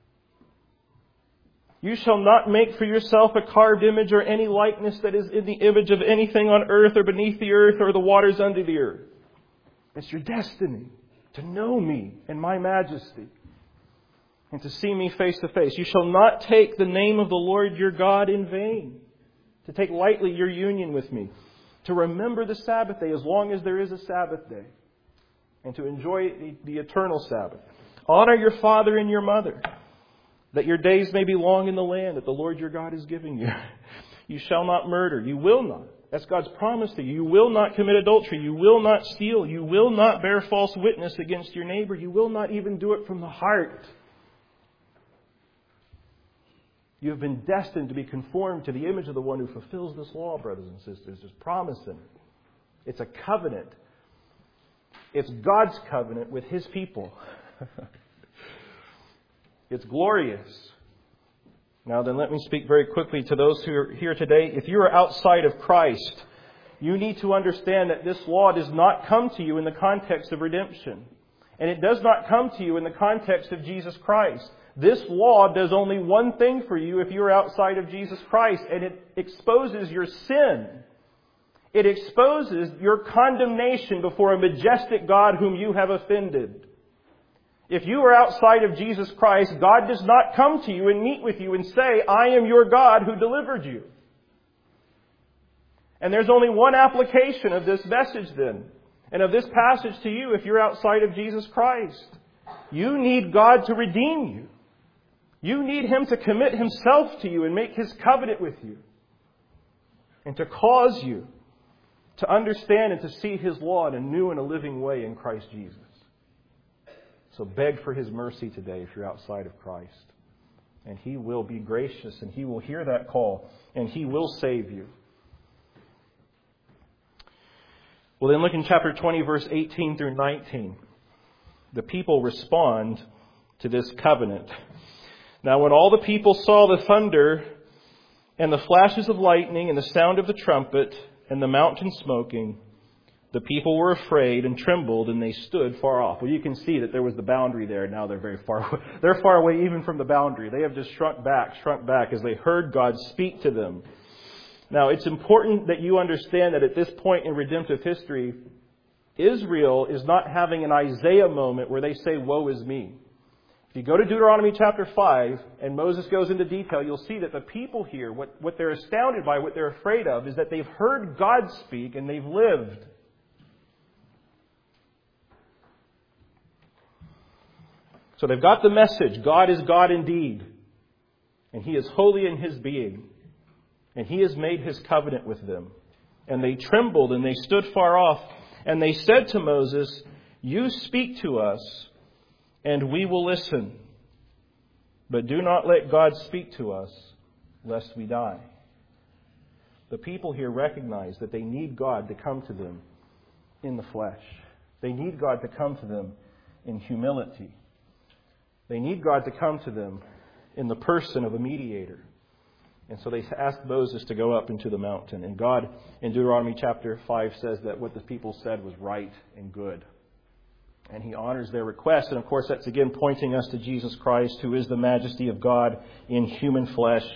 You shall not make for yourself a carved image or any likeness that is in the image of anything on earth or beneath the earth or the waters under the earth. It's your destiny to know me and my majesty. and to see me face to face. You shall not take the name of the Lord your God in vain, to take lightly your union with me, to remember the Sabbath day as long as there is a Sabbath day, and to enjoy the eternal Sabbath. Honor your father and your mother, that your days may be long in the land that the Lord your God is giving you. You shall not murder. You will not. That's God's promise to you. You will not commit adultery. You will not steal. You will not bear false witness against your neighbor. You will not even do it from the heart. You have been destined to be conformed to the image of the one who fulfills this law, brothers and sisters. There's promise in it. It's a covenant. It's God's covenant with His people. It's glorious. Now then, let me speak very quickly to those who are here today. If you are outside of Christ, you need to understand that this law does not come to you in the context of redemption. And it does not come to you in the context of Jesus Christ. This law does only one thing for you if you are outside of Jesus Christ, and it exposes your sin. It exposes your condemnation before a majestic God whom you have offended. If you are outside of Jesus Christ, God does not come to you and meet with you and say, I am your God who delivered you. And there's only one application of this message then, and of this passage to you if you're outside of Jesus Christ. You need God to redeem you. You need Him to commit Himself to you and make His covenant with you. And to cause you to understand and to see His law in a new and a living way in Christ Jesus. So beg for His mercy today if you're outside of Christ. And He will be gracious and He will hear that call and He will save you. Well, then look in chapter 20, verse 18 through 19. The people respond to this covenant. Now, when all the people saw the thunder and the flashes of lightning and the sound of the trumpet and the mountain smoking, the people were afraid and trembled, and they stood far off. Well, you can see that there was the boundary there. Now they're very far away. They're far away even from the boundary. They have just shrunk back as they heard God speak to them. Now, it's important that you understand that at this point in redemptive history, Israel is not having an Isaiah moment where they say, woe is me. If you go to Deuteronomy chapter 5, and Moses goes into detail, you'll see that the people here, what they're astounded by, what they're afraid of, is that they've heard God speak and they've lived. So they've got the message. God is God indeed. And He is holy in His being. And He has made His covenant with them. And they trembled and they stood far off. And they said to Moses, you speak to us, and we will listen. But do not let God speak to us, lest we die. The people here recognize that they need God to come to them in the flesh. They need God to come to them in humility. They need God to come to them in the person of a mediator. And so they asked Moses to go up into the mountain. And God, in Deuteronomy chapter 5, says that what the people said was right and good. And He honors their request. And of course, that's again pointing us to Jesus Christ, who is the majesty of God in human flesh.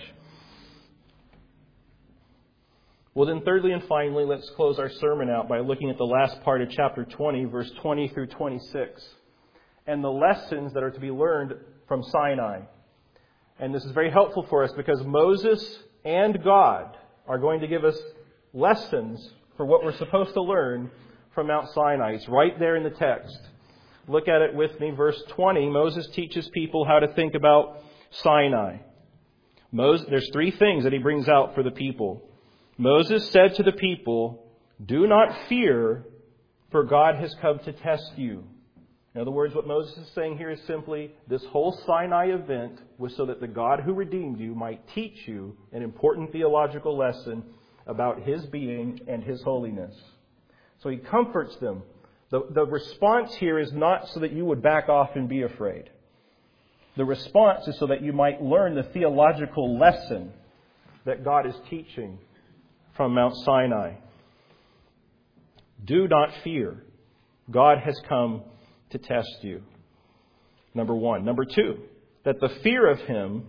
Well, then thirdly and finally, let's close our sermon out by looking at the last part of chapter 20, verse 20 through 26. And the lessons that are to be learned from Sinai. And this is very helpful for us because Moses and God are going to give us lessons for what we're supposed to learn from Mount Sinai. It's right there in the text. Look at it with me. Verse 20, Moses teaches people how to think about Sinai. There's three things that he brings out for the people. Moses said to the people, do not fear, for God has come to test you. In other words, what Moses is saying here is simply, this whole Sinai event was so that the God who redeemed you might teach you an important theological lesson about His being and His holiness. So He comforts them. The response here is not so that you would back off and be afraid. The response is so that you might learn the theological lesson that God is teaching from Mount Sinai. Do not fear. God has come to test you. Number one. Number two, that the fear of Him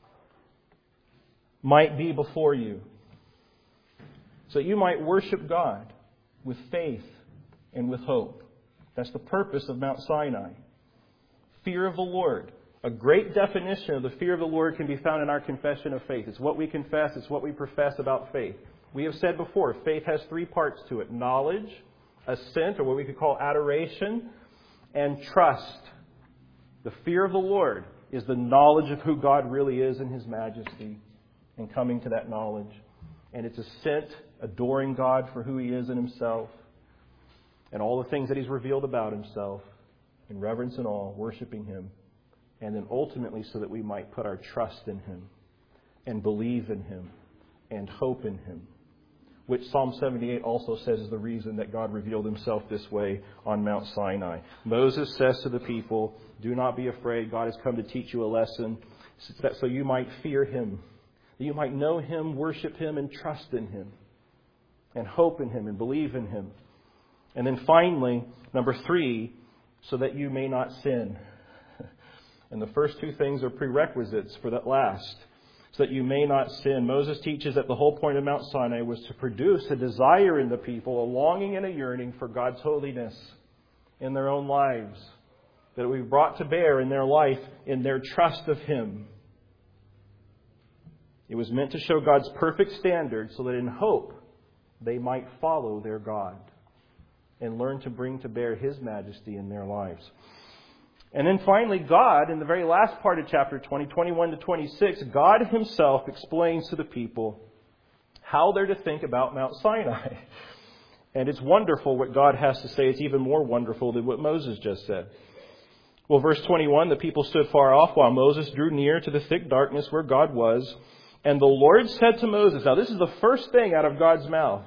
might be before you. So you might worship God with faith and with hope. That's the purpose of Mount Sinai. Fear of the Lord. A great definition of the fear of the Lord can be found in our confession of faith. It's what we confess. It's what we profess about faith. We have said before, faith has three parts to it. Knowledge, assent, or what we could call adoration, and trust. The fear of the Lord is the knowledge of who God really is in His majesty and coming to that knowledge. And it's assent, adoring God for who He is in Himself and all the things that He's revealed about Himself in reverence and awe, worshiping Him. And then ultimately so that we might put our trust in Him and believe in Him and hope in Him, which Psalm 78 also says is the reason that God revealed Himself this way on Mount Sinai. Moses says to the people, do not be afraid. God has come to teach you a lesson so you might fear Him, that you might know Him, worship Him, and trust in Him, and hope in Him and believe in Him. And then finally, number 3, so that you may not sin. And the first two things are prerequisites for that last. So that you may not sin. Moses teaches that the whole point of Mount Sinai was to produce a desire in the people, a longing and a yearning for God's holiness in their own lives. That it would be brought to bear in their life, in their trust of Him. It was meant to show God's perfect standard so that in hope they might follow their God and learn to bring to bear His majesty in their lives. And then finally, God, in the very last part of chapter 20, 21 to 26, God Himself explains to the people how they're to think about Mount Sinai. And it's wonderful what God has to say. It's even more wonderful than what Moses just said. Well, verse 21, the people stood far off while Moses drew near to the thick darkness where God was. And the Lord said to Moses, now this is the first thing out of God's mouth.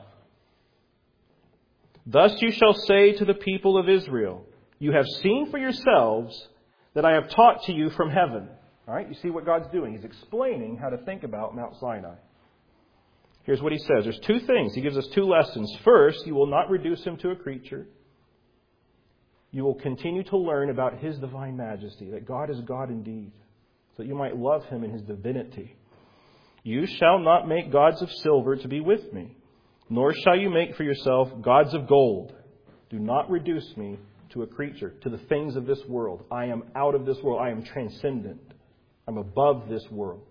Thus you shall say to the people of Israel, you have seen for yourselves that I have taught to you from heaven. All right, you see what God's doing. He's explaining how to think about Mount Sinai. Here's what He says. There's two things. He gives us two lessons. First, you will not reduce Him to a creature. You will continue to learn about His divine majesty, that God is God indeed, so that you might love Him in His divinity. You shall not make gods of silver to be with me, nor shall you make for yourself gods of gold. Do not reduce me to a creature, to the things of this world. I am out of this world. I am transcendent. I'm above this world.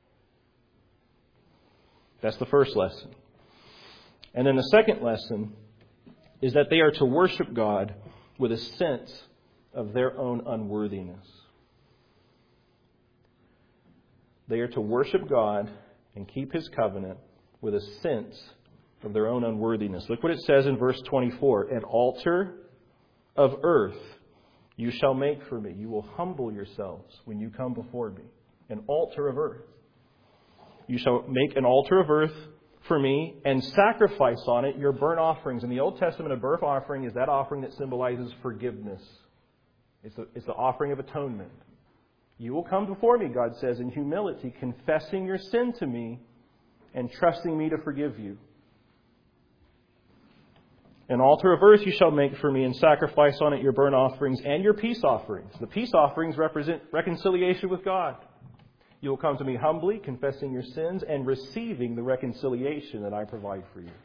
That's the first lesson. And then the second lesson is that they are to worship God with a sense of their own unworthiness. They are to worship God and keep His covenant with a sense of their own unworthiness. Look what it says in verse 24. An altar of earth you shall make for me. You will humble yourselves when you come before me. An altar of earth. You shall make an altar of earth for me and sacrifice on it your burnt offerings. In the Old Testament, a burnt offering is that offering that symbolizes forgiveness. It's the offering of atonement. You will come before me, God says, in humility, confessing your sin to me and trusting me to forgive you. An altar of earth you shall make for me and sacrifice on it your burnt offerings and your peace offerings. The peace offerings represent reconciliation with God. You will come to me humbly, confessing your sins and receiving the reconciliation that I provide for you.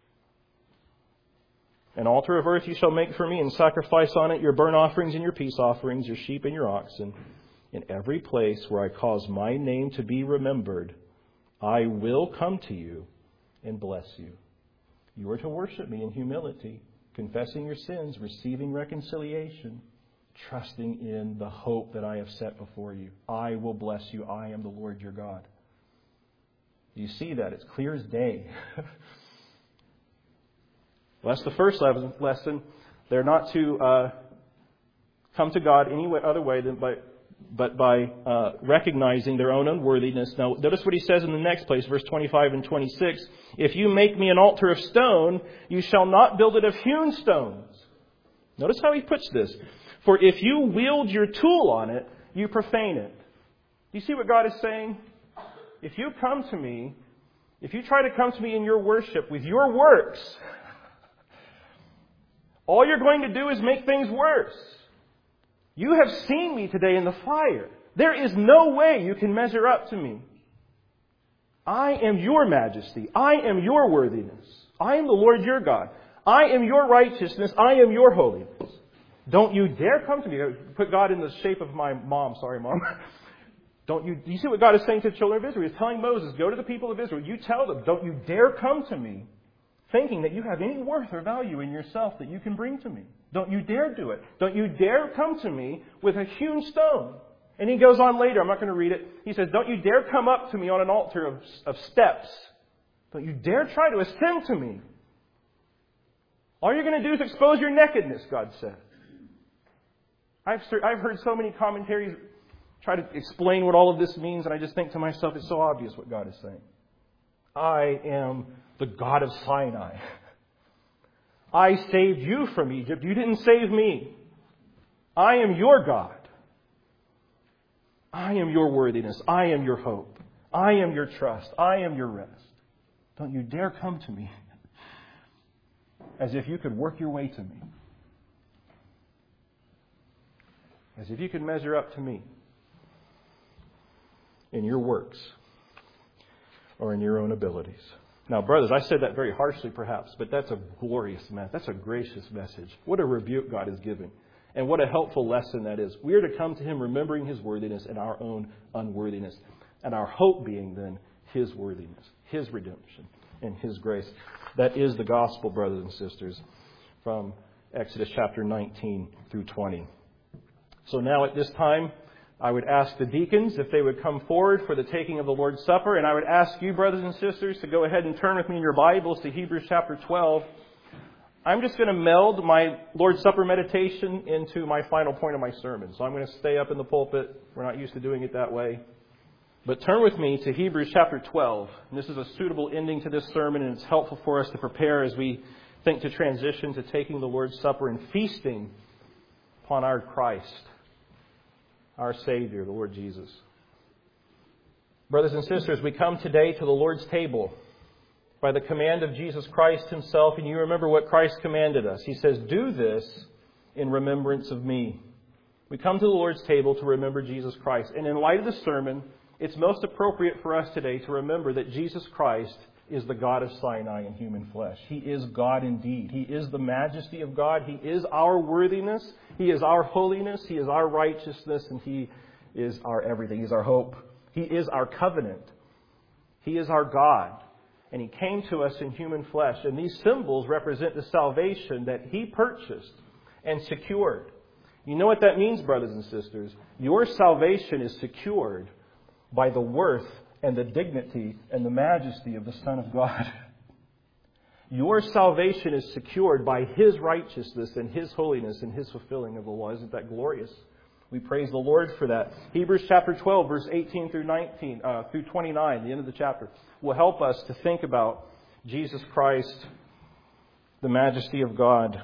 An altar of earth you shall make for me and sacrifice on it your burnt offerings and your peace offerings, your sheep and your oxen. In every place where I cause my name to be remembered, I will come to you and bless you. You are to worship me in humility, confessing your sins, receiving reconciliation, trusting in the hope that I have set before you. I will bless you. I am the Lord your God. Do you see that? It's clear as day. Well, that's the first lesson. They're not to come to God any other way than by recognizing their own unworthiness. Now, notice what he says in the next place, verse 25 and 26. If you make me an altar of stone, you shall not build it of hewn stones. Notice how he puts this. For if you wield your tool on it, you profane it. Do you see what God is saying? If you come to me, if you try to come to me in your worship with your works, all you're going to do is make things worse. You have seen me today in the fire. There is no way you can measure up to me. I am your majesty. I am your worthiness. I am the Lord your God. I am your righteousness. I am your holiness. Don't you dare come to me. Put God in the shape of my mom. Sorry, Mom. Do you see what God is saying to the children of Israel? He's telling Moses, go to the people of Israel. You tell them, don't you dare come to me thinking that you have any worth or value in yourself that you can bring to me. Don't you dare do it. Don't you dare come to me with a hewn stone. And he goes on later. I'm not going to read it. He says, don't you dare come up to me on an altar of steps. Don't you dare try to ascend to me. All you're going to do is expose your nakedness, God said. I've heard so many commentaries try to explain what all of this means, and I just think to myself, it's so obvious what God is saying. I am the God of Sinai. I saved you from Egypt. You didn't save me. I am your God. I am your worthiness. I am your hope. I am your trust. I am your rest. Don't you dare come to me as if you could work your way to me. As if you could measure up to me in your works or in your own abilities. Now, brothers, I said that very harshly perhaps, but that's a glorious message. That's a gracious message. What a rebuke God is giving. And what a helpful lesson that is. We are to come to Him remembering His worthiness and our own unworthiness. And our hope being then His worthiness, His redemption, and His grace. That is the gospel, brothers and sisters, from Exodus chapter 19 through 20. So now at this time, I would ask the deacons if they would come forward for the taking of the Lord's Supper. And I would ask you, brothers and sisters, to go ahead and turn with me in your Bibles to Hebrews chapter 12. I'm just going to meld my Lord's Supper meditation into my final point of my sermon. So I'm going to stay up in the pulpit. We're not used to doing it that way. But turn with me to Hebrews chapter 12. And this is a suitable ending to this sermon, and it's helpful for us to prepare as we think to transition to taking the Lord's Supper and feasting upon our Christ, our Savior, the Lord Jesus. Brothers and sisters, we come today to the Lord's table by the command of Jesus Christ Himself. And you remember what Christ commanded us. He says, do this in remembrance of me. We come to the Lord's table to remember Jesus Christ. And in light of the sermon, it's most appropriate for us today to remember that Jesus Christ is the God of Sinai in human flesh. He is God indeed. He is the majesty of God. He is our worthiness. He is our holiness. He is our righteousness. And He is our everything. He's our hope. He is our covenant. He is our God. And He came to us in human flesh. And these symbols represent the salvation that He purchased and secured. You know what that means, brothers and sisters? Your salvation is secured by the worth and the dignity and the majesty of the Son of God. Your salvation is secured by His righteousness and His holiness and His fulfilling of the law. Isn't that glorious? We praise the Lord for that. Hebrews chapter 12, verse 18 through 29, the end of the chapter, will help us to think about Jesus Christ, the majesty of God.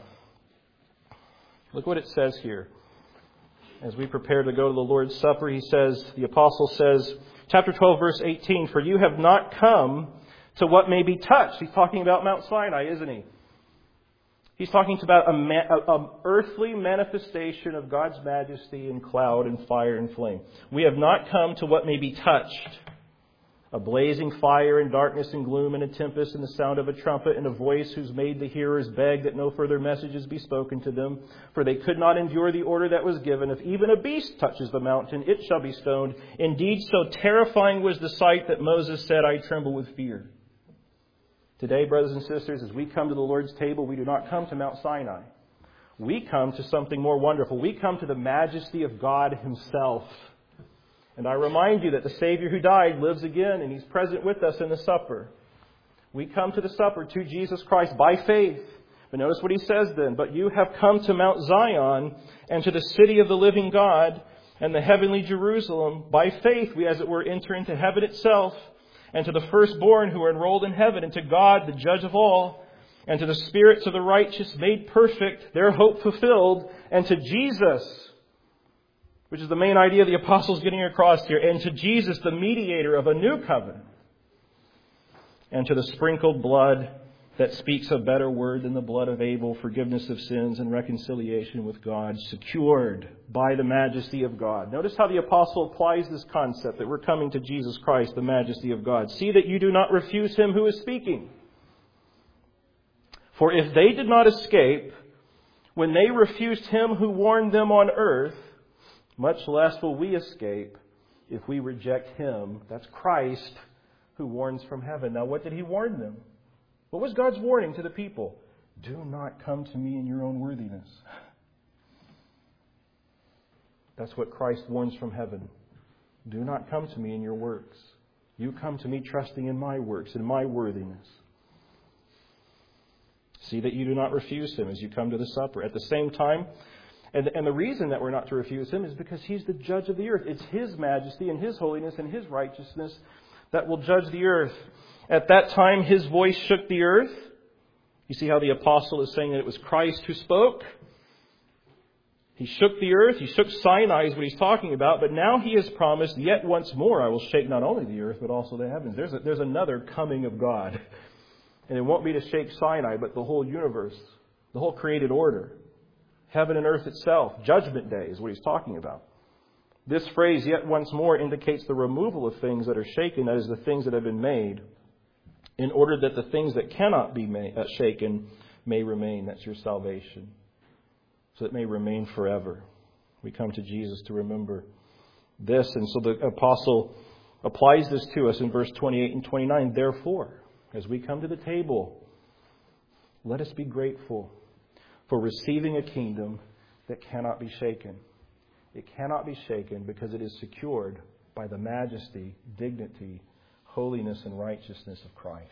Look what it says here. As we prepare to go to the Lord's Supper, he says, the apostle says, chapter 12, verse 18, for you have not come to what may be touched. He's talking about Mount Sinai, isn't he? He's talking about an earthly manifestation of God's majesty in cloud and fire and flame. We have not come to what may be touched. A blazing fire and darkness and gloom and a tempest and the sound of a trumpet and a voice whose made the hearers beg that no further messages be spoken to them. For they could not endure the order that was given. If even a beast touches the mountain, it shall be stoned. Indeed, so terrifying was the sight that Moses said, I tremble with fear. Today, brothers and sisters, as we come to the Lord's table, we do not come to Mount Sinai. We come to something more wonderful. We come to the majesty of God Himself. And I remind you that the Savior who died lives again, and He's present with us in the supper. We come to the supper to Jesus Christ by faith. But notice what He says then. But you have come to Mount Zion and to the city of the living God and the heavenly Jerusalem. By faith we, as it were, enter into heaven itself, and to the firstborn who are enrolled in heaven, and to God, the judge of all, and to the spirits of the righteous made perfect, their hope fulfilled, and to Jesus, which is the main idea the apostle's getting across here, and to Jesus, the mediator of a new covenant, and to the sprinkled blood that speaks a better word than the blood of Abel, forgiveness of sins and reconciliation with God, secured by the majesty of God. Notice how the apostle applies this concept that we're coming to Jesus Christ, the majesty of God. See that you do not refuse Him who is speaking. For if they did not escape When they refused Him who warned them on earth, much less will we escape if we reject Him, that's Christ, who warns from heaven. Now, what did He warn them? What was God's warning to the people? Do not come to me in your own worthiness. That's what Christ warns from heaven. Do not come to me in your works. You come to me trusting in my works, in my worthiness. See that you do not refuse Him as you come to the supper. At the same time, and the reason that we're not to refuse Him is because He's the judge of the earth. It's His majesty and His holiness and His righteousness that will judge the earth. At that time, His voice shook the earth. You see how the apostle is saying that it was Christ who spoke? He shook the earth. He shook Sinai is what he's talking about. But now He has promised, yet once more I will shake not only the earth, but also the heavens. There's another coming of God. And it won't be to shake Sinai, but the whole universe, the whole created order. Heaven and earth itself. Judgment day is what he's talking about. This phrase, yet once more, indicates the removal of things that are shaken, that is, the things that have been made, in order that the things that cannot be shaken may remain. That's your salvation. So it may remain forever. We come to Jesus to remember this. And so the apostle applies this to us in verse 28 and 29. Therefore, as we come to the table, let us be grateful for receiving a kingdom that cannot be shaken. It cannot be shaken because it is secured by the majesty, dignity, holiness, and righteousness of Christ.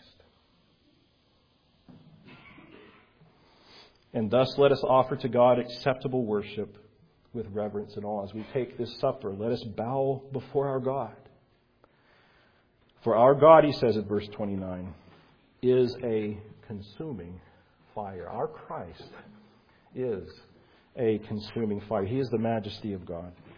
And thus let us offer to God acceptable worship with reverence and awe. As we take this supper, let us bow before our God. For our God, he says in verse 29, is a consuming fire. Our Christ is a consuming fire. He is the majesty of God.